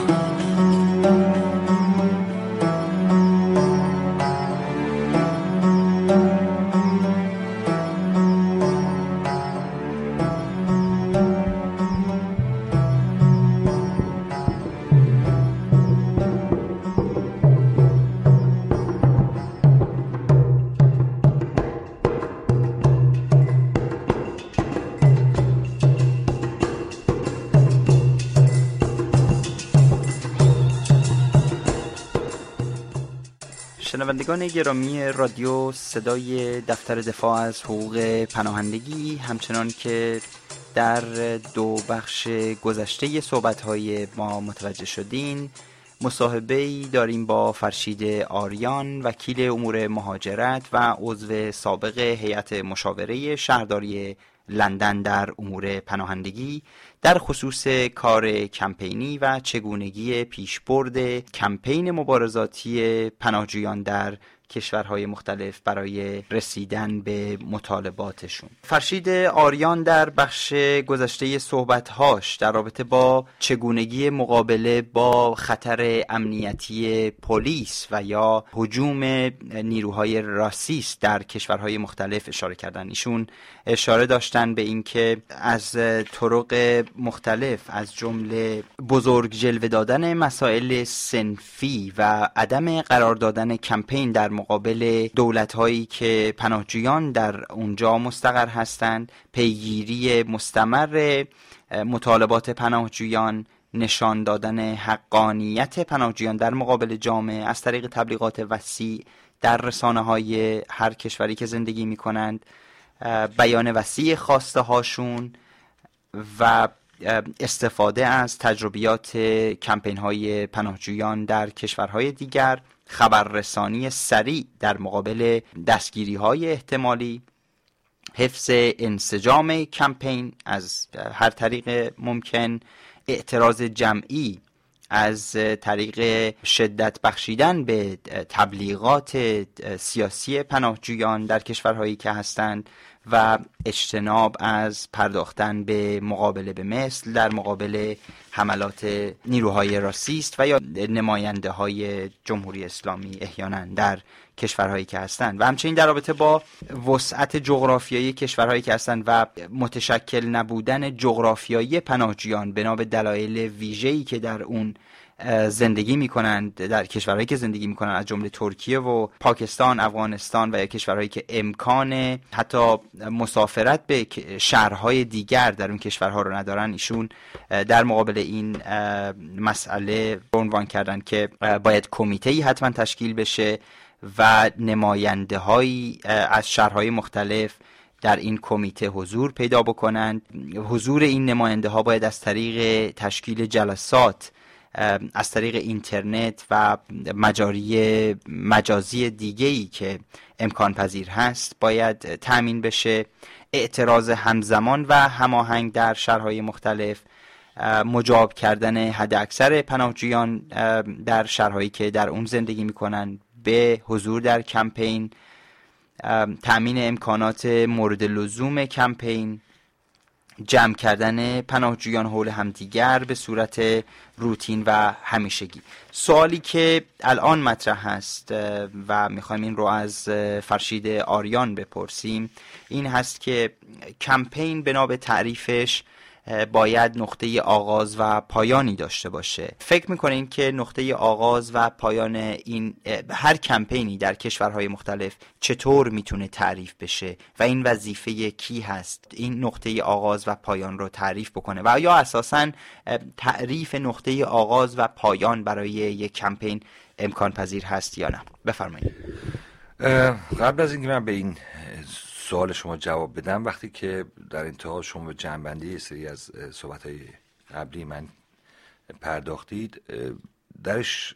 شنوندگان گرامی رادیو صدای دفتر دفاع از حقوق پناهندگی، همچنان که در 2 بخش گذشته صحبت‌های ما متوجه شدین، مصاحبه‌ای داریم با فرشید آریان، وکیل امور مهاجرت و عضو سابق هیئت مشاوره شهرداری لندن در امور پناهندگی در خصوص کار کمپینی و چگونگی پیشبرد کمپین مبارزاتی پناهجویان در کشورهای مختلف برای رسیدن به مطالباتشون. فرشید آریان در بخش گذشته صحبت‌هاش در رابطه با چگونگی مقابله با خطر امنیتی پلیس و یا هجوم نیروهای راسیست در کشورهای مختلف اشاره کردن. ایشون اشاره داشتن به اینکه از طرق مختلف از جمله بزرگ جلوه دادن مسائل صنفی و عدم قرار دادن کمپین در مقابل دولت‌هایی که پناهجویان در اونجا مستقر هستند، پیگیری مستمر مطالبات پناهجویان، نشان دادن حقانیت پناهجویان در مقابل جامعه از طریق تبلیغات وسیع در رسانه‌های هر کشوری که زندگی می‌کنند، بیان وسیع خواسته هاشون و استفاده از تجربیات کمپین های پناهجویان در کشورهای دیگر، خبررسانی سریع در مقابل دستگیری های احتمالی حفظ انسجام کمپین از هر طریق ممکن، اعتراض جمعی از طریق شدت بخشیدن به تبلیغات سیاسی پناهجویان در کشورهایی که هستند و اجتناب از پرداختن به مقابله به مثل در مقابل حملات نیروهای راسیست و یا نماینده های جمهوری اسلامی احیانا در کشورهایی که هستند و همچنین در رابطه با وسعت جغرافیایی کشورهایی که هستند و متشکل نبودن جغرافیایی پناهجویان بنا به دلایل ویژه‌ای که در اون زندگی میکنند، در کشورهایی که زندگی میکنند از جمله ترکیه و پاکستان، افغانستان و یا کشورهایی که امکان حتی مسافرت به شهرهای دیگر در اون کشورها رو ندارن، ایشون در مقابل این مسئله عنوان کردن که باید کمیته‌ای حتما تشکیل بشه و نماینده هایی از شهرهای مختلف در این کمیته حضور پیدا بکنند. حضور این نماینده ها باید از طریق تشکیل جلسات از طریق اینترنت و مجاری مجازی دیگه‌ای که امکان پذیر هست باید تأمین بشه. اعتراض همزمان و هماهنگ در شهرهای مختلف، مجاب کردن حداکثر پناهجویان در شهرهایی که در اون زندگی میکنن به حضور در کمپین، تأمین امکانات مورد لزوم کمپین، جمع کردن پناهجویان حول همدیگر به صورت روتین و همیشگی. سوالی که الان مطرح هست و میخوایم این رو از فرشید آریان بپرسیم این هست که کمپین بنا به تعریفش باید نقطه آغاز و پایانی داشته باشه. فکر میکنین که نقطه آغاز و پایان این هر کمپینی در کشورهای مختلف چطور میتونه تعریف بشه و این وظیفه کی هست این نقطه آغاز و پایان رو تعریف بکنه و یا اساساً تعریف نقطه آغاز و پایان برای یک کمپین امکان پذیر هست یا نه؟ بفرمایید. قبل از اینکه من به این سوال شما جواب بدم، وقتی که در انتها شما به جنبندی سری از صحبت‌های قبلی من پرداختید، درش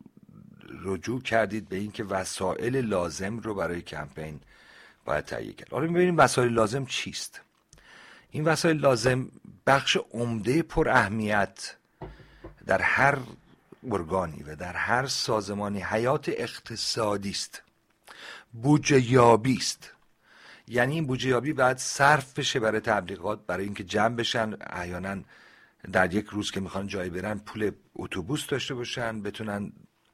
رجوع کردید به این که وسایل لازم رو برای کمپین باید تهیه کرد. حالا ببینیم وسایل لازم چیست. این وسایل لازم بخش عمده پر اهمیت در هر ارگانی و در هر سازمانی حیات اقتصادی است. بودجه یابی است. یعنی این بودجه یابی باید صرف بشه برای تبلیغات، برای اینکه جمع بشن، احیانا در یک روز که میخوان جایی برن پول اتوبوس داشته باشن، بتونن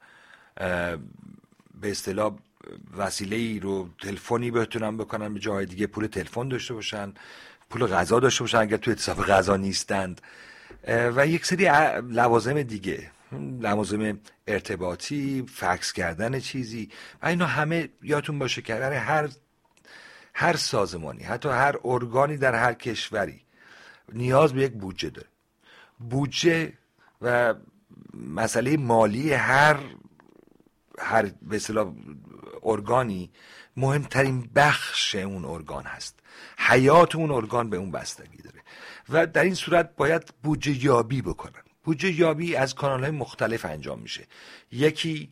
به اصطلاح وسیله‌ای رو تلفنی بتونن بکنن به جای دیگه، پول تلفن داشته باشن، پول غذا داشته باشن اگر تو حساب غذا نیستند و یک سری لوازم دیگه، لوازم ارتباطی، فکس کردن چیزی و اینا همه یادتون باشه که هر سازمانی، حتی هر ارگانی در هر کشوری نیاز به یک بودجه داره. بودجه و مسئله مالی هر به اصطلاح ارگانی مهمترین بخش اون ارگان هست. حیات اون ارگان به اون بستگی داره و در این صورت باید بودجه یابی بکنن. بودجه یابی از کانال‌های مختلف انجام میشه. یکی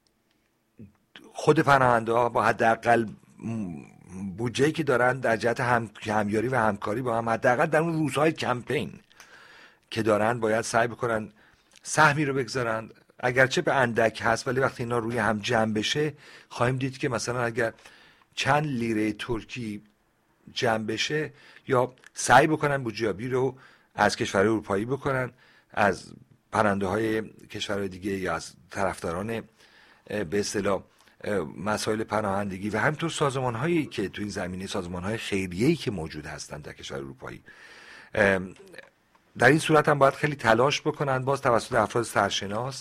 خود پناهنده ها با حداقل بودجه‌ای که دارن در جهت همیاری و همکاری با هم، حداقل در اون روزهای کمپین که دارن باید سعی بکنن سهمی رو بگذارن، اگرچه به اندک هست ولی وقتی اینا روی هم جمع بشه خواهیم دید که مثلا اگر چند لیره ترکی جمع بشه یا سعی بکنن بودجه یابی رو از کشورهای اروپایی بکنن، از پناهنده های کشورهای دیگه یا از طرفداران به اصطلاح مسائل پناهندگی و همینطور سازمان هایی که تو این زمینه، سازمان های خیریه‌ای که موجود هستند در کشور اروپایی، در این صورت هم باید خیلی تلاش بکنن باز توسط افراد سرشناس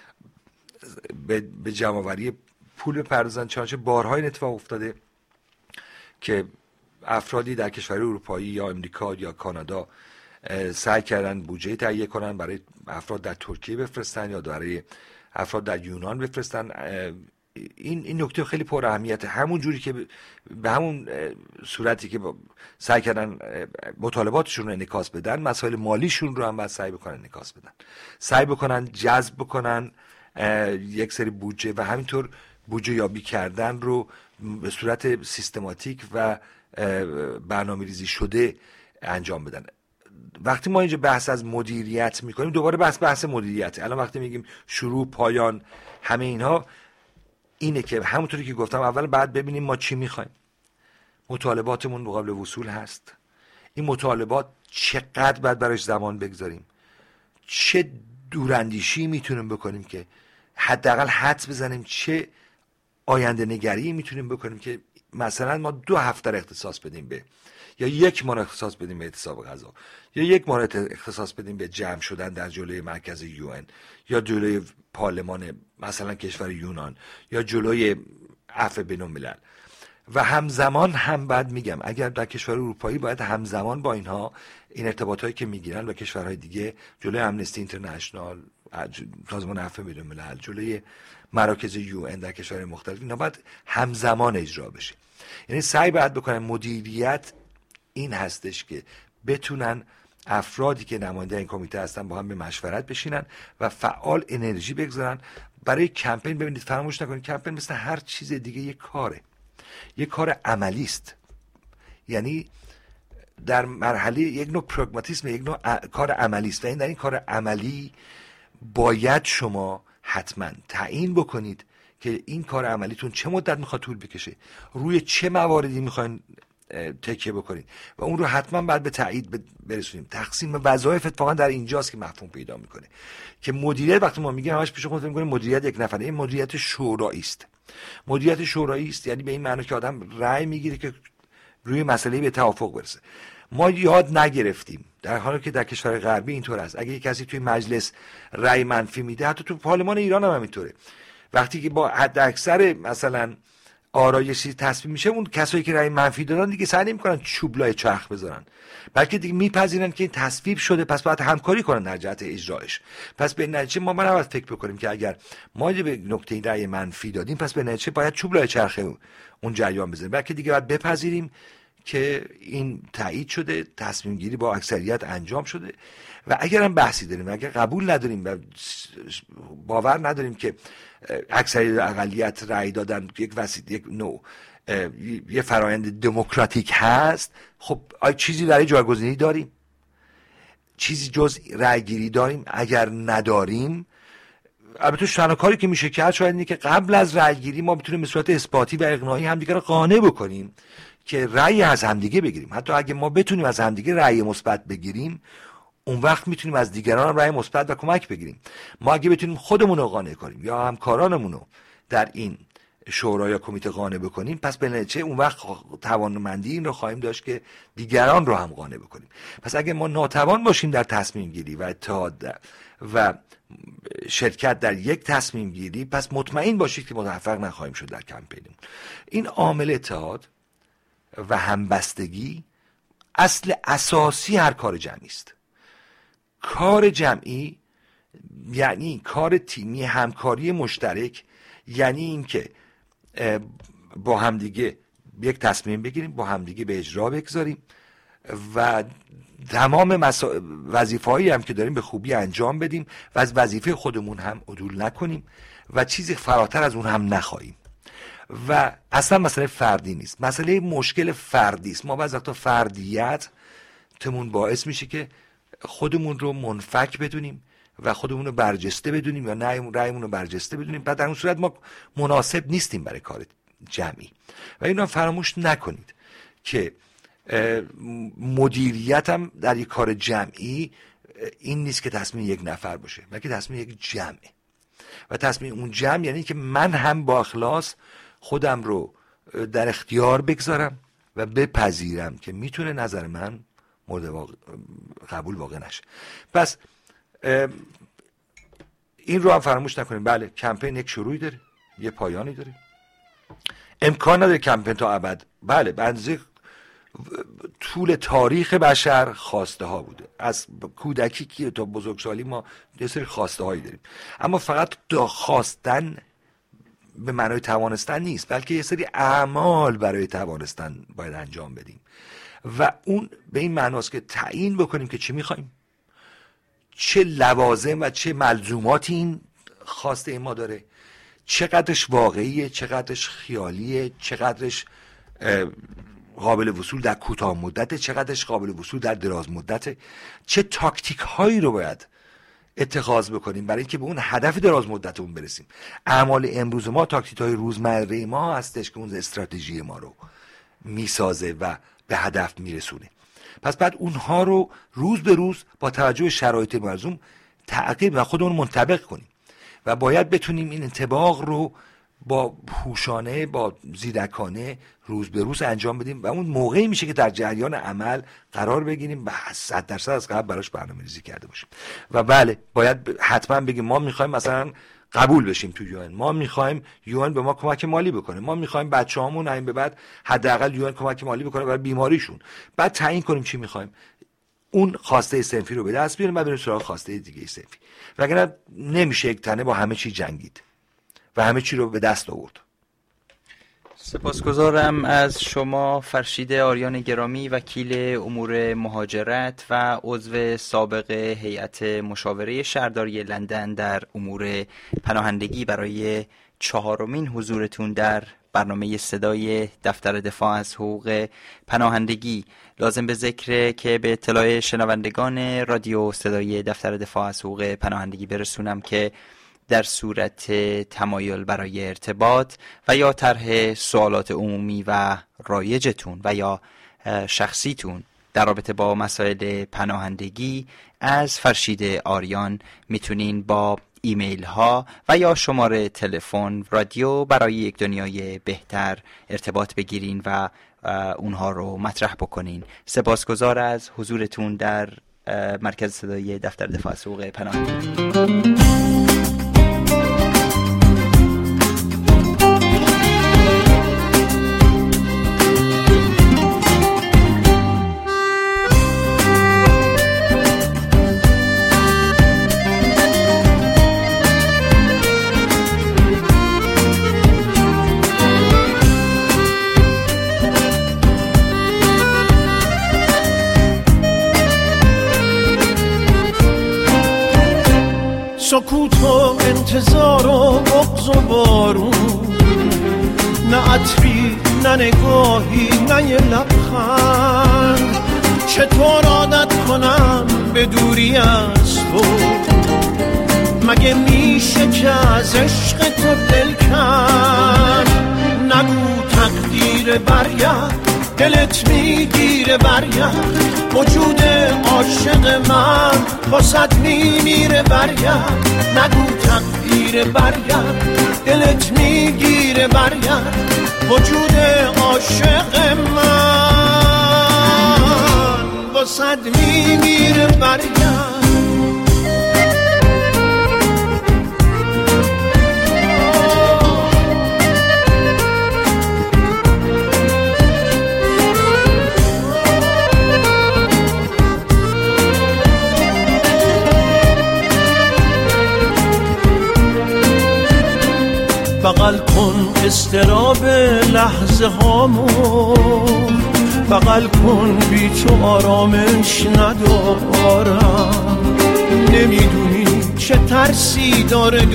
به جمع‌آوری پول بپردازن. چنانچه بارها این اتفاق افتاده که افرادی در کشور اروپایی یا امریکا یا کانادا سعی کردن بودجه تهیه کنن برای افراد در ترکیه بفرستن یا برای افراد در یونان بفرستن. این نکته خیلی پر اهمیته. همون جوری که به همون صورتی که سعی کردن مطالباتشون رو انعکاس بدن، مسائل مالیشون رو هم باید سعی بکنن انعکاس بدن، سعی بکنن جذب بکنن یک سری بودجه و همینطور بودجه یابی کردن رو به صورت سیستماتیک و برنامه‌ریزی شده انجام بدن. وقتی ما اینجا بحث از مدیریت میکنیم، دوباره بحث مدیریت. الان وقتی میگیم شروع، پایان، همه اینها اینه که همونطوری که گفتم اول بعد ببینیم ما چی میخوایم. مطالباتمون قابل وصول هست؟ این مطالبات چقدر باید براش زمان بگذاریم؟ چه دوراندیشی میتونیم بکنیم که حداقل حدس بزنیم؟ چه آینده نگری میتونیم بکنیم که مثلا ما 2 هفته اختصاص بدیم به، یا 1 ماه اختصاص بدیم به اعتصاب غذا، یا 1 ماه اختصاص بدیم به جمع شدن در جلوی مرکز UN، یا جلوی پارلمان مثلا کشور یونان، یا جلوی عفو بین‌الملل. و همزمان هم بعد میگم اگر در کشور اروپایی باید همزمان با اینها این ارتباطایی که میگیرن با کشورهای دیگه، جلوی امنستی اینترنشنال، سازمان عفو بین‌الملل، جلوی مراکز UN در کشورهای مختلف، اینا باید همزمان اجرا بشه. یعنی سعی باید بکنن مدیریت این هستش که بتونن افرادی که نماینده این کمیته هستن با هم به مشورت بشینن و فعال انرژی بگذارن برای کمپین. ببینید فراموش نکنید کمپین مثل هر چیز دیگه یک کار عملی است. یعنی در مرحله یک نوع پراگماتیسم، یک نوع کار عملی است و این در این کار عملی باید شما حتما تعیین بکنید که این کار عملیتون چه مدت میخواد طول بکشه، روی چه مواردی میخواین تکیه بکنید و اون رو حتما بعد به تایید برسونیم. تقسیم وظایف اتفاقا در اینجاست که مفهوم پیدا میکنه که مدیریت، وقتی ما میگیم همش پیش خودمون میگیم مدیریت یک نفره، این مدیریت شورایی است. مدیریت شورایی است یعنی به این معنی که آدم رأی میگیره که روی مسئله به توافق برسه. ما یاد نگرفتیم، در حالی که در کشور غربی اینطور است، اگه کسی توی مجلس رأی منفی میده، حتی تو پارلمان ایران هم همینطوره، وقتی که با حد اکثر مثلا آرایشی تصمیم میشه، اون کسایی که رأی منفی دادن دیگه سعی نمی‌کنن چوب لای چرخ بذارن، بلکه دیگه میپذیرن که این تصویب شده، پس باید همکاری کنن در جهت اجرایش. پس به نتیجه ما باید فکر بکنیم که اگر ما به نکته این رأی منفی دادیم، پس به نتیجه باید چوب لای چرخ اون جریان بزنیم، بلکه دیگه باید بپذیریم که این تایید شده، تصمیم گیری با اکثریت انجام شده. و اگر هم بحثی داریم، اگر قبول نداریم و باور نداریم که اکثریت اقلیت رأی دادن یک نوع یه فرایند دموکراتیک هست، خب چیزی برای جایگزینی داریم؟ چیزی جز رأی گیری داریم؟ اگر نداریم، البته تنها کاری که میشه کرد شاید اینه که قبل از رأی گیری ما بتونیم به صورت اثباتی و اقناعی همدیگه رو قانع بکنیم که رأی از همدیگه بگیریم. حتی اگه ما بتونیم از همدیگه رأی مثبت بگیریم، اون وقت میتونیم از دیگران هم رأی مثبت و کمک بگیریم. ما اگه بتونیم خودمون رو قانع کنیم یا همکارانمون رو در این شورا یا کمیته قانع بکنیم، پس به نتیجه اون وقت توانمندی این رو خواهیم داشت که دیگران رو هم قانع بکنیم. پس اگه ما ناتوان باشیم در تصمیم گیری و اتحاد و شرکت در یک تصمیم گیری، پس مطمئن باشید که موفق نخواهیم شد در کمپینمون. این عامل اتحاد و همبستگی اصل اساسی هر کار جمعی است. کار جمعی یعنی کار تیمی، همکاری مشترک، یعنی این که با همدیگه یک تصمیم بگیریم، با همدیگه به اجرا بگذاریم و تمام وظیفه‌هایی هم که داریم به خوبی انجام بدیم و از وظیفه خودمون هم عدول نکنیم و چیزی فراتر از اون هم نخواهیم. و اصلا مسئله فردی نیست، مسئله مشکل فردی است. ما بعضی وقتا فردیت تمون باعث میشه که خودمون رو منفک بدونیم و خودمون رو برجسته بدونیم یا نه رأیمون رو برجسته بدونیم، بعد در اون صورت ما مناسب نیستیم برای کار جمعی. و اینو فراموش نکنید که مدیریت هم در یک کار جمعی این نیست که تصمیم یک نفر باشه، بلکه تصمیم یک جمعه. و تصمیم اون جمع یعنی که من هم با اخلاص خودم رو در اختیار بگذارم و بپذیرم که میتونه نظر من مورد قبول واقع نشه. پس این رو هم فراموش نکنیم. بله، کمپین یک شروعی داره، یه پایانی داره. امکان نداره کمپین تا ابد. بله، بنزه طول تاریخ بشر خواسته ها بوده، از کودکی که تا بزرگسالی ما یه سری خواسته هایی داریم، اما فقط خواستن به معنای توانستن نیست، بلکه یه سری اعمال برای توانستن باید انجام بدیم و اون به این معناست که تعیین بکنیم که چی میخوایم، چه لوازم و چه ملزوماتی این خواسته ما داره، چقدرش واقعیه، چقدرش خیالیه، چقدرش قابل وصول در کوتاه مدت، چقدرش قابل وصول در دراز مدت، چه تاکتیک هایی رو باید اتخاذ بکنیم برای اینکه به اون هدف دراز مدتمون برسیم. اعمال امروز ما، تاکتیک های روزمره ما هستش که اون استراتژی ما رو میسازه و به هدف میرسونه. پس بعد اونها رو روز به روز با توجه به شرایط ملزوم تعقیب و خودمون منطبق کنیم و باید بتونیم این انطباق رو با هوشانه، با زیرکانه روز به روز انجام بدیم و اون موقعی میشه که در جریان عمل قرار بگیریم و 100% از قبل براش برنامه‌ریزی کرده باشیم. و بله باید حتما بگیم ما میخوایم مثلا قبول بشیم تو یو ان، ما میخوایم یو ان به ما کمک مالی بکنه، ما میخوایم بچه‌هامون این به بعد حداقل یو ان کمک مالی بکنه برای بیماریشون. بعد تعیین کنیم چی میخوایم، اون خواسته صنفی رو به دست بیاریم و بریم سراغ خواسته دیگه صنفی. وگرنه نمیشه یک تنه با همه چی جنگید و همه چی رو به دست آورد. سپاسگزارم از شما فرشید آریان گرامی، وکیل امور مهاجرت و عضو سابق هیئت مشاوره شهرداری لندن در امور پناهندگی، برای 4مین حضورتون در برنامه صدای دفتر دفاع از حقوق پناهندگی. لازم به ذکره که به اطلاع شنوندگان رادیو صدای دفتر دفاع از حقوق پناهندگی برسونم که در صورت تمایل برای ارتباط و یا طرح سوالات عمومی و رایجتون و یا شخصیتون در رابطه با مسائل پناهندگی از فرشید آریان میتونین با ایمیل ها و یا شماره تلفن رادیو برای یک دنیای بهتر ارتباط بگیرین و اونها رو مطرح بکنین. سپاسگزار از حضورتون در مرکز صدای دفتر دفاع از حقوق پناهندگی. سکوت و انتظار و بغض و بارون، نه عطری نه نگاهی نه یه لبخند. چطور عادت کنم به دوری از تو؟ مگه میشه که از عشق تو دل کن؟ نگو تقدیر برگرد، دلت میگیره برگرد. وجود عاشق من واسد میمیره برگرد. نگو تقدیر برگرد، دلت میگیره برگرد. وجود عاشق من واسد میمیره برگرد. بغل کن استراب لحظه هامو، بغل کن بی تو آرامش ندارم. نمیدونی چه ترسی داره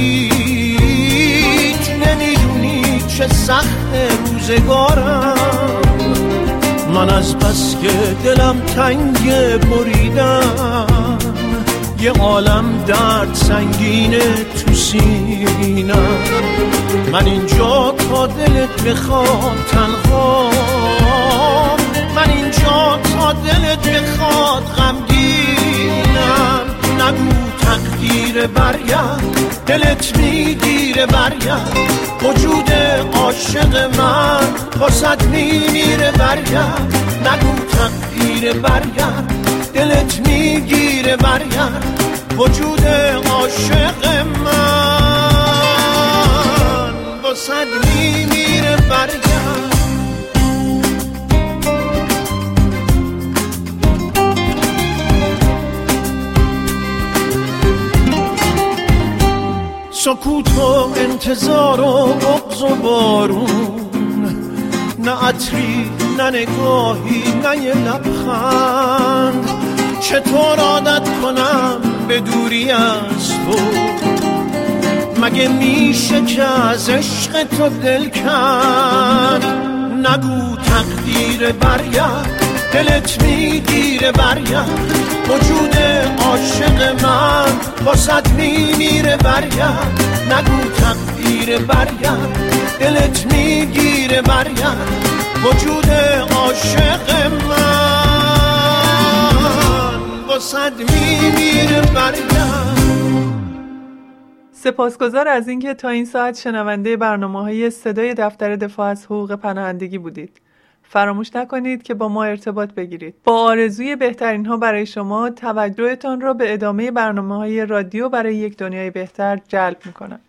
دوریت، نمیدونی چه سخت روزگارم. من از بس که دلم تنگ بریدم، یه عالم درد سنگینه تو سینم. من اینجا تا دلت بخواد تنها، من اینجا تا دلت بخواد غمگینم. نگو تقدیر برگرد، دلت میگیره برگرد. وجود عاشق من واسد میمیره برگرد. نگو تقدیر برگرد، دلت میگیره برگرد. وجود عاشق من واسد میمیره برگرد. سکوت و انتظار و بغض و بارون، نه عطری نه نگاهی نه یه لبخند. چطور عادت کنم به دوری از تو؟ مگه میشه که از عشق تو دل کن؟ نگو تقدیر برگرد، دلت میگیره برگرد، وجود عاشق من واسد میمیره برگرد، نگو تقدیر برگرد، دلت میگیره برگرد، وجود عاشق من واسد میمیره برگرد. سپاسگزار از اینکه تا این ساعت شنونده برنامه‌های صدای دفتر دفاع از حقوق پناهندگی بودید. فراموش نکنید که با ما ارتباط بگیرید. با آرزوی بهترین ها برای شما، توجهتان را به ادامه برنامه‌های رادیو برای یک دنیای بهتر جلب می‌کنم.